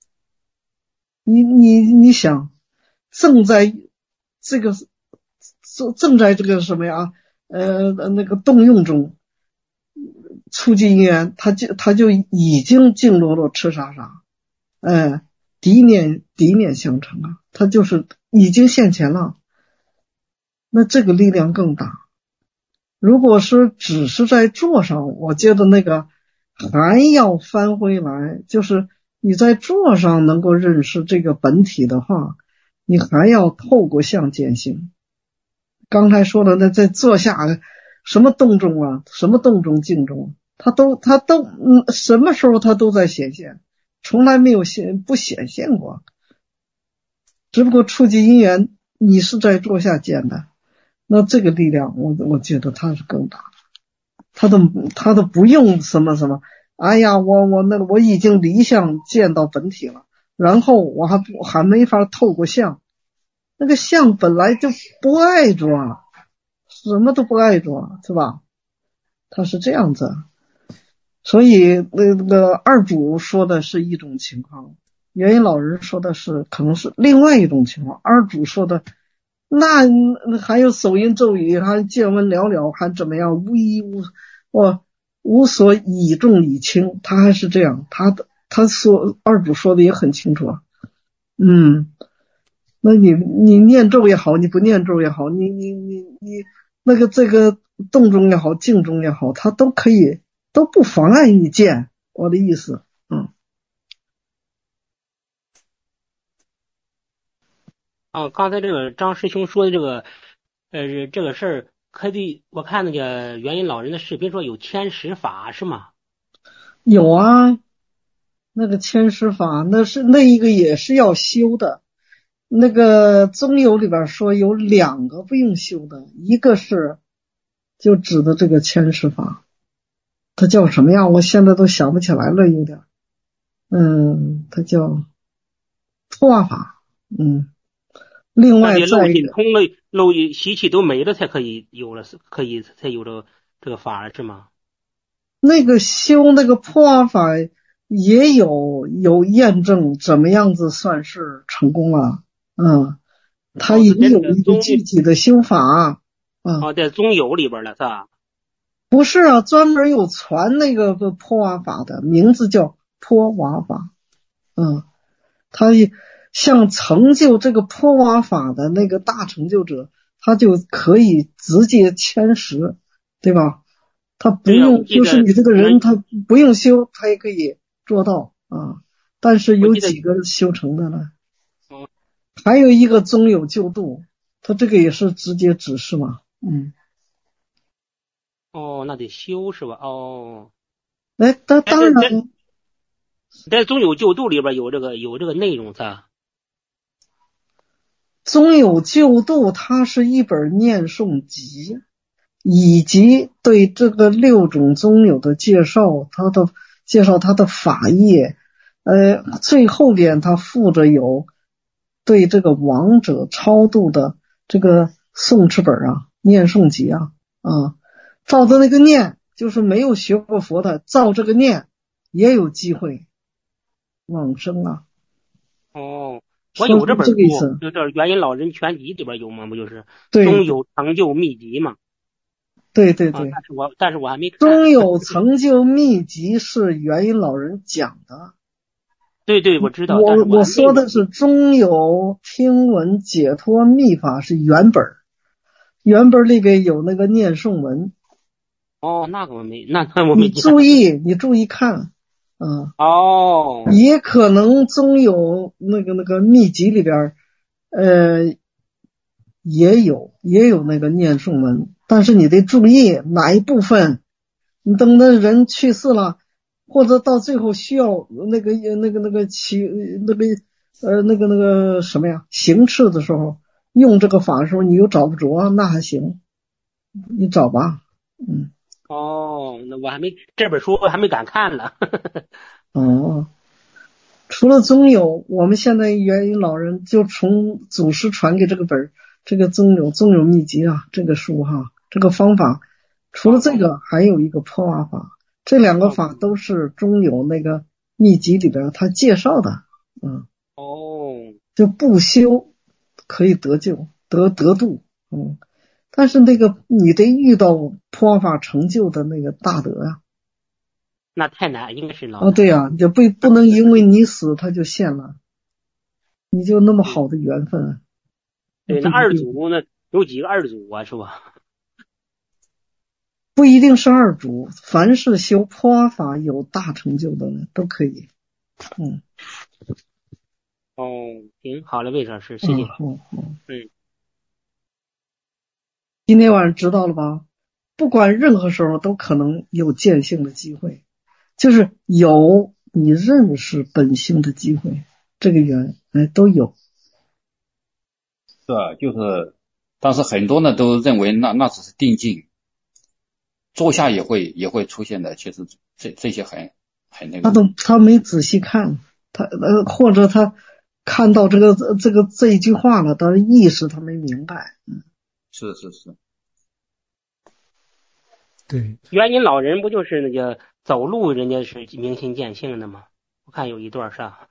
你想，正在这个什么呀？那个动用中，初级因缘，他就已经进入了痴杀杀，敌面相承啊，他就是已经现前了。那这个力量更大。如果是只是在座上，我觉得那个还要翻回来，就是你在座上能够认识这个本体的话，你还要透过相见性。刚才说的那在坐下什么动中啊，什么动中静中，他都什么时候他都在显现，从来没有不显现过。只不过初级因缘你是在坐下见的，那这个力量我觉得它是更大的，他都不用什么，哎呀，我已经离相见到本体了，然后我还没法透过相，那个相本来就不爱抓，什么都不爱抓，是吧？他是这样子，所以那个二主说的是一种情况，元音老人说的是可能是另外一种情况，二主说的那还有手音咒语，还见闻寥寥，还怎么样？无所以重以轻，他还是这样，他说二主说的也很清楚啊。那你念咒也好，你不念咒也好，你那个这个动中也好，静中也好，它都可以，都不妨碍你见，我的意思。 刚才这个张师兄说的这个事儿，我看那个元音老人的视频说有千十法是吗？ 有啊，那个千十法那一个也是要修的。那个宗友里边说有2个不用修的，一个是就指的这个千十法，它叫什么样我现在都想不起来了，有点它叫破瓦法。另外再一个通了，习气都没了才可以有了，才有了这个法是吗？ 那个修那个破瓦法也有验证怎么样子算是成功了。他也有一个具体的修法。 在宗友里边了是吧？ 不是啊，专门有传那个破瓦法的，名字叫破瓦法。他像成就这个破瓦法的那个大成就者，他就可以直接签实，对吧？他不用，就是你这个人他不用修，他也可以做到啊。但是有几个修成的呢？还有一个宗友救度，他这个也是直接指示嘛。 那得修是吧？ 当然， 在宗友救度里边有这个内容是吧？ 宗友救度它是一本念诵集，以及对这个6种宗友的介绍，介绍他的法业，最后边他附着有对这个亡者超度的这个诵持本念诵集照着那个念，就是没有学过佛的，照这个念也有机会往生啊。 我有这本书，就这元音老人全集里边有吗？不就是宗友成就秘籍吗？ 对。 但是我还没看。 宗友成就秘籍是元音老人讲的。 对，我知道。 我说的是宗友听闻解脱秘法是原本，原本里边有那个念诵文。 那个我没，我没。 你注意看。也可能宗友那个秘籍里边也有那个念诵文，但是你得注意哪一部分，你等那人去世了，或者到最后需要那个什么呀行持的时候，用这个法的时候你又找不着，那还行，你找吧。 哦，那我这本书我还没敢看呢。 哦，除了宗友，我们现在元音老人就从祖师传给这个本这个宗友秘籍啊，这个书哈，这个方法，除了这个还有一个破瓦法，这两个法都是中有那个秘籍里边他介绍的。就不修可以得救得度。但是那个你得遇到破法成就的那个大德啊， 那太难，应该是老对呀，就不能因为你死他就现了，你就那么好的缘分。 对，那二祖呢？有几个二祖啊？是吧？ 不一定是二祖，凡是修破法有大成就的人都可以。 行，好了，魏老师，谢谢。 今天晚上知道了吧？不管任何时候都可能有见性的机会，就是有你认识本性的机会，这个缘都有。 是吧？就是，但是很多呢都认为那只是定境，坐下也会出现的。其实这些很那个。 他没仔细看，或者他看到这一句话了，但是意识他没明白。 是。 对， 元音老人不就是那个走路人家是明心见性的吗？我看有一段是吧？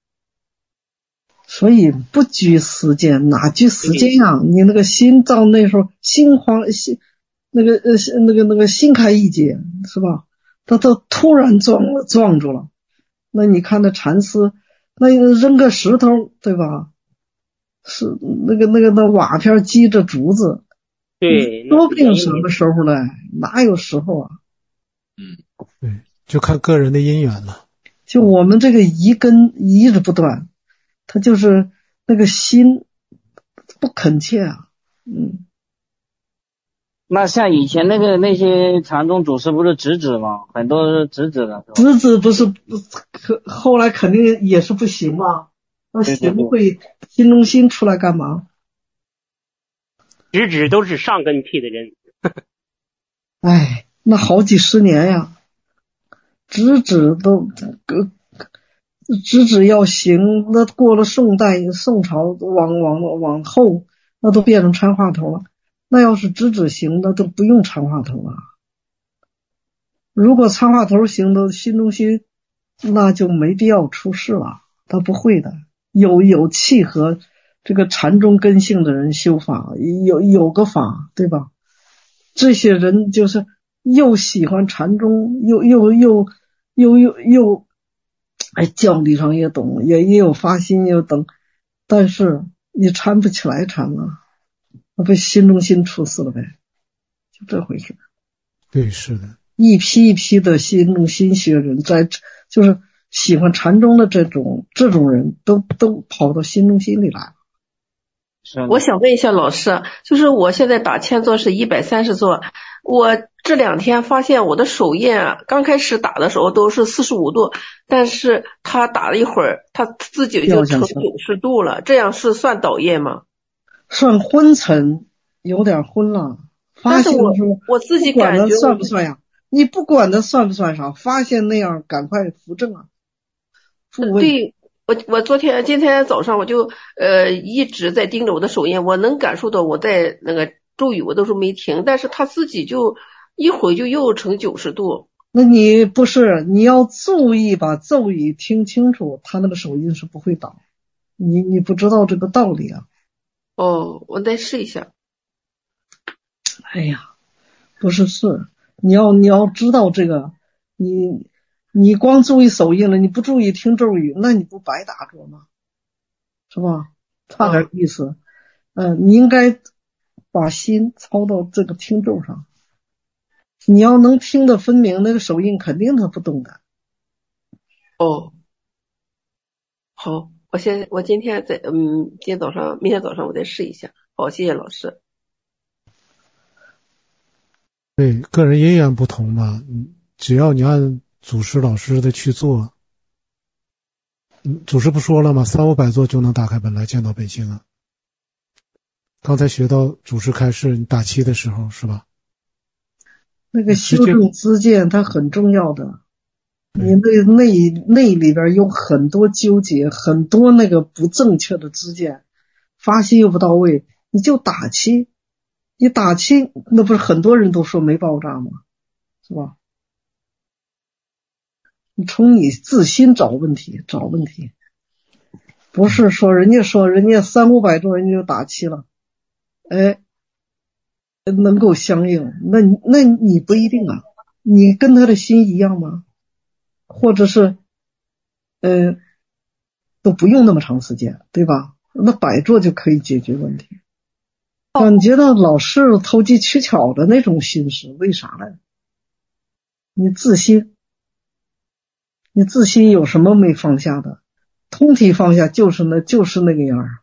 所以不拘时间，哪拘时间呀？你那个心到那时候心那个心开意解，是吧？他突然撞住了。那你看那禅师，那扔个石头，对吧？是那瓦片击着竹子。 对， 说不定什么时候呢？哪有时候啊？ 对，就看个人的因缘了。 就我们这个疑根一直不断，他就是那个心不恳切啊。 那像以前那些禅宗祖师不是直指吗？很多是直指的。 直指不是后来肯定也是不行嘛。那行会心中心出来干嘛？ 直指都是上根器的人。 那好几十年呀，直指要行，那过了宋朝往后，那都变成参话头了。那要是直指行的都不用参话头了。如果参话头行的心中心，那就没必要出世了。他不会的，有契合这个禅宗根性的人修法，有个法，对吧？这些人就是又喜欢禅宗，又教理上也懂，也有发心也懂，但是你参不起来禅了，那被心中心出世了呗，就这回事。 对，是的。 一批一批的心中心学人，就是喜欢禅宗的这种人都跑到心中心里来了。 我想问一下老师，就是我现在打千坐是130坐，我这2天发现我的手印刚开始打的时候都是45度，但是他打了一会儿，他自己就成90度了，这样是算倒印吗？ 算昏沉，有点昏了。发现我自己感觉算不算呀？你不管它算不算啥，发现那样赶快扶正啊。 对。我今天早上我就一直在盯着我的手印，我能感受到我在那个咒语我都是没停，但是他自己就一会就又成90度。 那你不是你要注意把咒语听清楚，他那个手印是不会倒。你不知道这个道理啊。 我再试一下。 哎呀，不是你要知道这个，你光注意手印了，你不注意听咒语，那你不白打坐吗？是吧？差点意思。你应该把心操到这个听咒上。你要能听得分明，那个手印肯定它不动的。 好，我今天明天早上我再试一下。好，谢谢老师。 对，个人因缘不同嘛，只要你按祖师老师的去做，祖师不说了吗？300-500座就能打开本来见到本性啊。刚才学到祖师开示，你打七的时候是吧？ 那个修正知见它很重要的，你那里边有很多纠结，很多那个不正确的知见，发心又不到位，你就打气，你打气，那不是很多人都说没爆炸吗？是吧？你从你自心找问题，不是说人家300-500多人就打气了，哎，能够相应，那你不一定啊，你跟他的心一样吗？或者是都不用那么长时间，对吧？那100座就可以解决问题。感觉到老是投机取巧的那种心思，为啥呢？你自心有什么没放下的？通体放下就是那个样儿。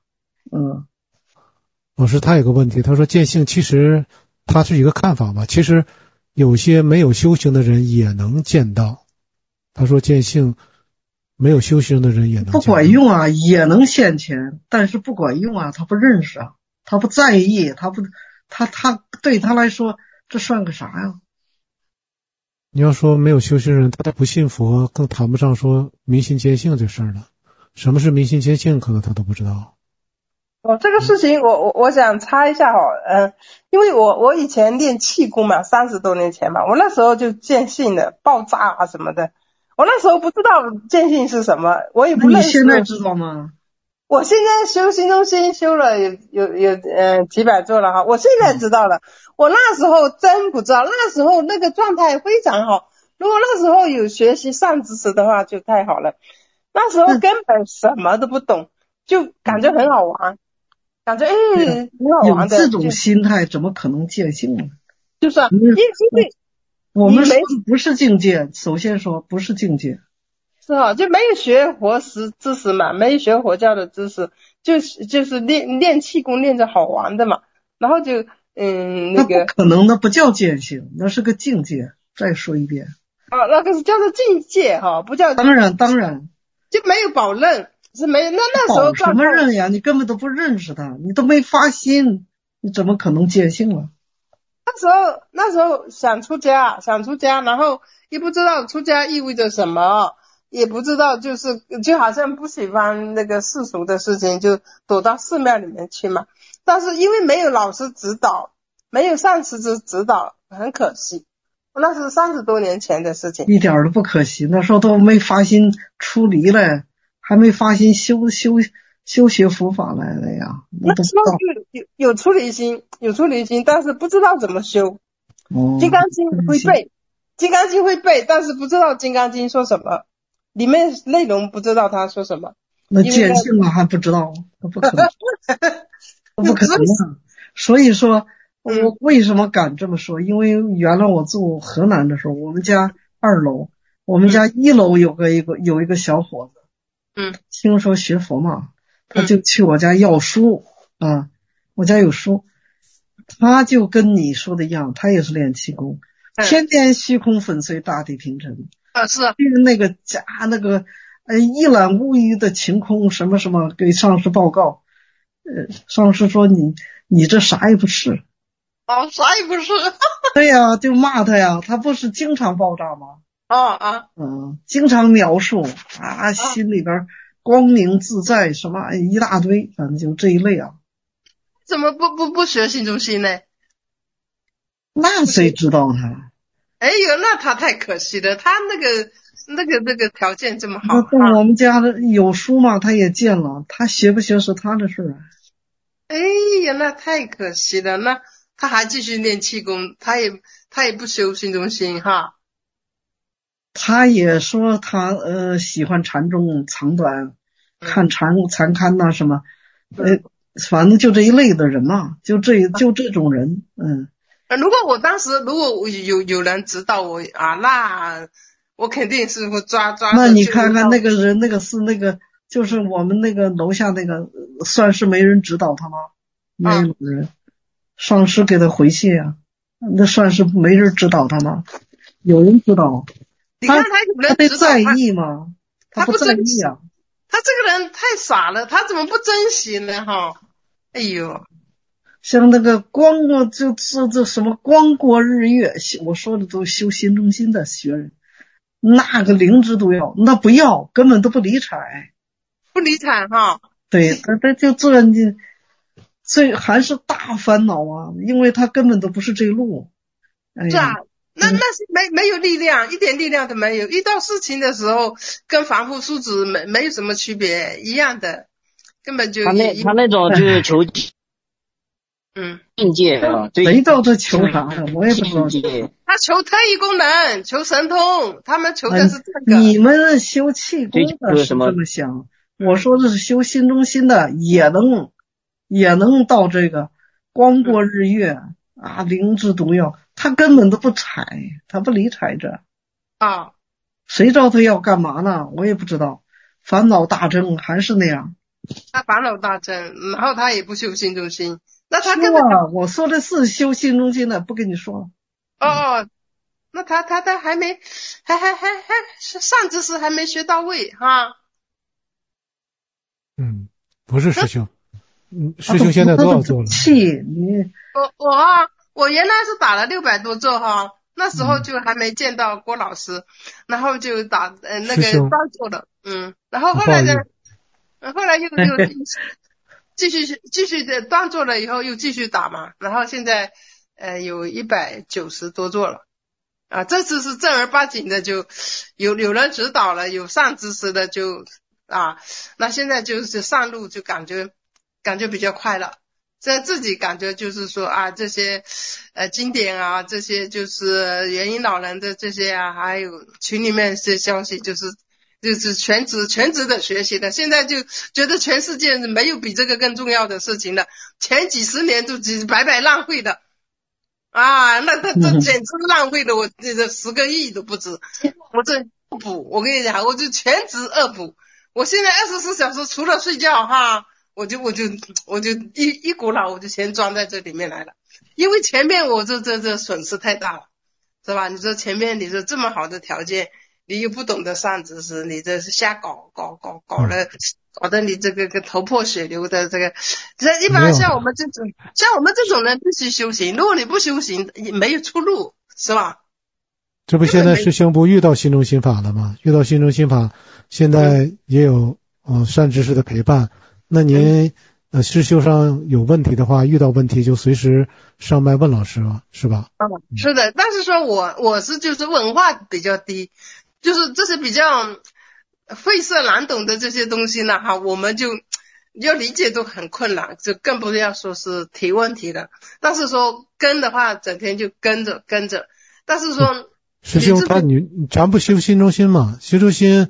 老师他有个问题，他说见性其实他是一个看法吧，其实有些没有修行的人也能见到。他说见性没有修行的人也能见到。 不管用啊，也能现前，但是不管用啊，他不认识啊，他不在意，他对他来说这算个啥呀？ 你要说没有修行人，他不信佛，更谈不上说明心见性这事儿了。什么是明心见性，可能他都不知道。 这个事情我想插一下因为我以前练气功嘛，30多年前嘛，我那时候就见性的爆炸啊什么的，我那时候不知道见性是什么，我也不认识。 你现在知道吗？ 我现在修心中心修了有几百座了哈，我现在知道了。我那时候真不知道，那时候那个状态非常好，如果那时候有学习上知识的话就太好了。那时候根本什么都不懂，就感觉很好玩，感觉挺好玩的。 有这种心态怎么可能见性呢？ 就是啊， 我们说的不是境界，首先说不是境界。 是啊，就没有学佛知识嘛，没有学佛教的知识，就是练气功练着好玩的嘛，然后就那不可能，那不叫见性，那是个境界。再说一遍。 那个是叫做境界哈，不叫。 当然， 就没有保任，是没那时候保什么任呀？你根本都不认识他，你都没发心，你怎么可能见性了？ 那时候想出家，然后也不知道出家意味着什么。也不知道，就好像不喜欢那个世俗的事情，就躲到寺庙里面去嘛。但是因为没有老师指导，没有上师指导，很可惜。那是30多年前的事情， 一点都不可惜。那时候都没发心出离了，还没发心修学佛法来了呀。 那时候有出离心，但是不知道怎么修。金刚经会背，但是不知道金刚经说什么。里面内容不知道他说什么， 那见性了还不知道，不可能，不可能啊！所以说，我为什么敢这么说？因为原来我住河南的时候，我们家2楼，我们家1楼有一个小伙子，听说学佛嘛，他就去我家要书啊，我家有书，他就跟你说的一样，他也是练气功，天天虚空粉碎，大地平沉。 是啊， 那个假那个一览无余的晴空什么什么给上师报告，上师说你这啥也不是。 啥也不是。 对呀，就骂他呀，他不是经常爆炸吗？经常描述心里边光明自在什么一大堆，反正就这一类啊。 怎么不学心中心呢？ 那谁知道他？ 哎呦，那他太可惜了，他那个条件这么好。 我们家的有书嘛，他也见了，他学不学是他的事啊。 哎呀，那太可惜了，那他还继续练气功，他也不修心中心哈。 他也说他喜欢禅宗长短，看禅刊呐什么，反正就这一类的人嘛，就这种人， 如果我当时有人指导我那我肯定是会抓。 那你看看那个人，那个是那个就是我们那个楼下那个，算是没人指导他吗？没有人，上师给他回信啊，那算是没人指导他吗？有人指导。 你看他有人指导，他得在意吗？他不在意啊。 他这个人太傻了，他怎么不珍惜呢？哈，哎呦。 像那个光过这什么光过日月，我说的都修心中心的学人，那个灵芝都要，那不要，根本都不理睬， 不理睬哈。 对，他就这还是大烦恼啊，因为他根本都不是这路。哎是啊，那是没有力量，一点力量都没有。遇到事情的时候，跟凡夫俗子没有什么区别，一样的，根本就。 他那种就是求境界啊， 谁知道他求啥呢？我也不知道。 他求特异功能，求神通，他们求的是这个。 你们修气功的是这么想，我说的是修心中心的，也能到这个光过日月啊，灵芝毒药，他根本都不睬，他不理睬着啊。 谁知道他要干嘛呢？我也不知道，烦恼大增还是那样。 他烦恼大增，然后他也不修心中心。那他根本我说的是修心中心的，不跟你说。 哦，那他还没还上知识还没学到位哈。 不是师兄，师兄现在多少咒了？ 我原来是打了600多咒哈，那时候就还没见到郭老师，然后就打那个断咒了，然后后来呢，后来又继续的断做了以后又继续打嘛，然后现在有190多做了啊，这次是正儿八经的，就有人指导了，有上知识的就那现在就是上路就感觉比较快了，这自己感觉就是说这些经典啊，这些就是元婴老人的这些还有群里面这些消息就是全职的学习的，现在就觉得全世界没有比这个更重要的事情了，前几十年都白白浪费的那这简直浪费了我这10个亿都不止，我这补，我跟你讲，我就全职恶补，我现在24小时除了睡觉我就一股脑我就全装在这里面来了，因为前面我这损失太大了，是吧？你说前面你说这么好的条件，你又不懂得上知识，你这是瞎搞了，搞得你这个头破血流的这个，一般像我们这种人必须修行，如果你不修行也没有出路，是吧？ 这不现在师兄不遇到心中心法了吗？遇到心中心法，现在也有善知识的陪伴。那您师修上有问题的话，遇到问题就随时上麦问老师了，是吧？ 是的，但是说我是就是文化比较低，就是这些比较晦涩难懂的这些东西呢我们就要理解都很困难，就更不要说是提问题了。但是说跟的话，整天就跟着，但是说师兄咱不修心中心嘛？修中心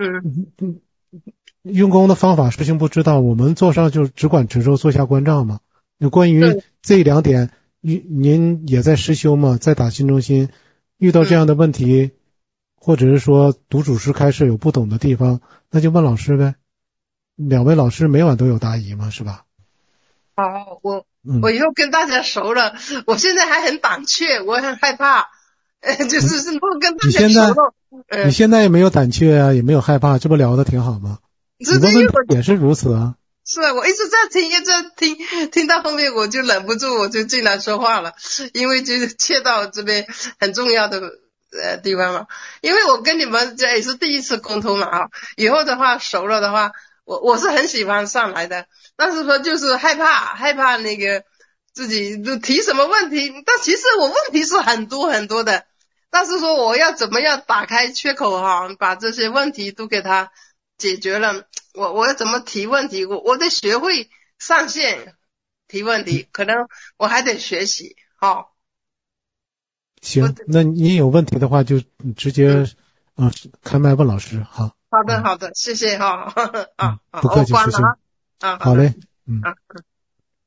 用功的方法师兄不知道，我们做上就只管持咒，做下关照嘛。关于这2点您也在实修嘛，在打心中心，遇到这样的问题或者是说读主师开示有不懂的地方，那就问老师呗。2位老师每晚都有答疑嘛，是吧？ 好，我以后跟大家熟了，我现在还很胆怯，我很害怕，就是不跟大家熟了。 你现在也没有胆怯啊，也没有害怕，这不聊得挺好吗？你的问题也是如此啊。 是啊，我一直在听到后面我就忍不住我就进来说话了，因为就是切到这边很重要的地方嘛。因为我跟你们这也是第一次沟通嘛以后的话熟了的话，我是很喜欢上来的，但是说就是害怕那个自己提什么问题，但其实我问题是很多很多的，但是说我要怎么样打开缺口把这些问题都给它解决了，我要怎么提问题，我得学会上线提问题，可能我还得学习行，那你有问题的话就直接开麦问老师哈。 好的，谢谢不客气，师兄。好嘞，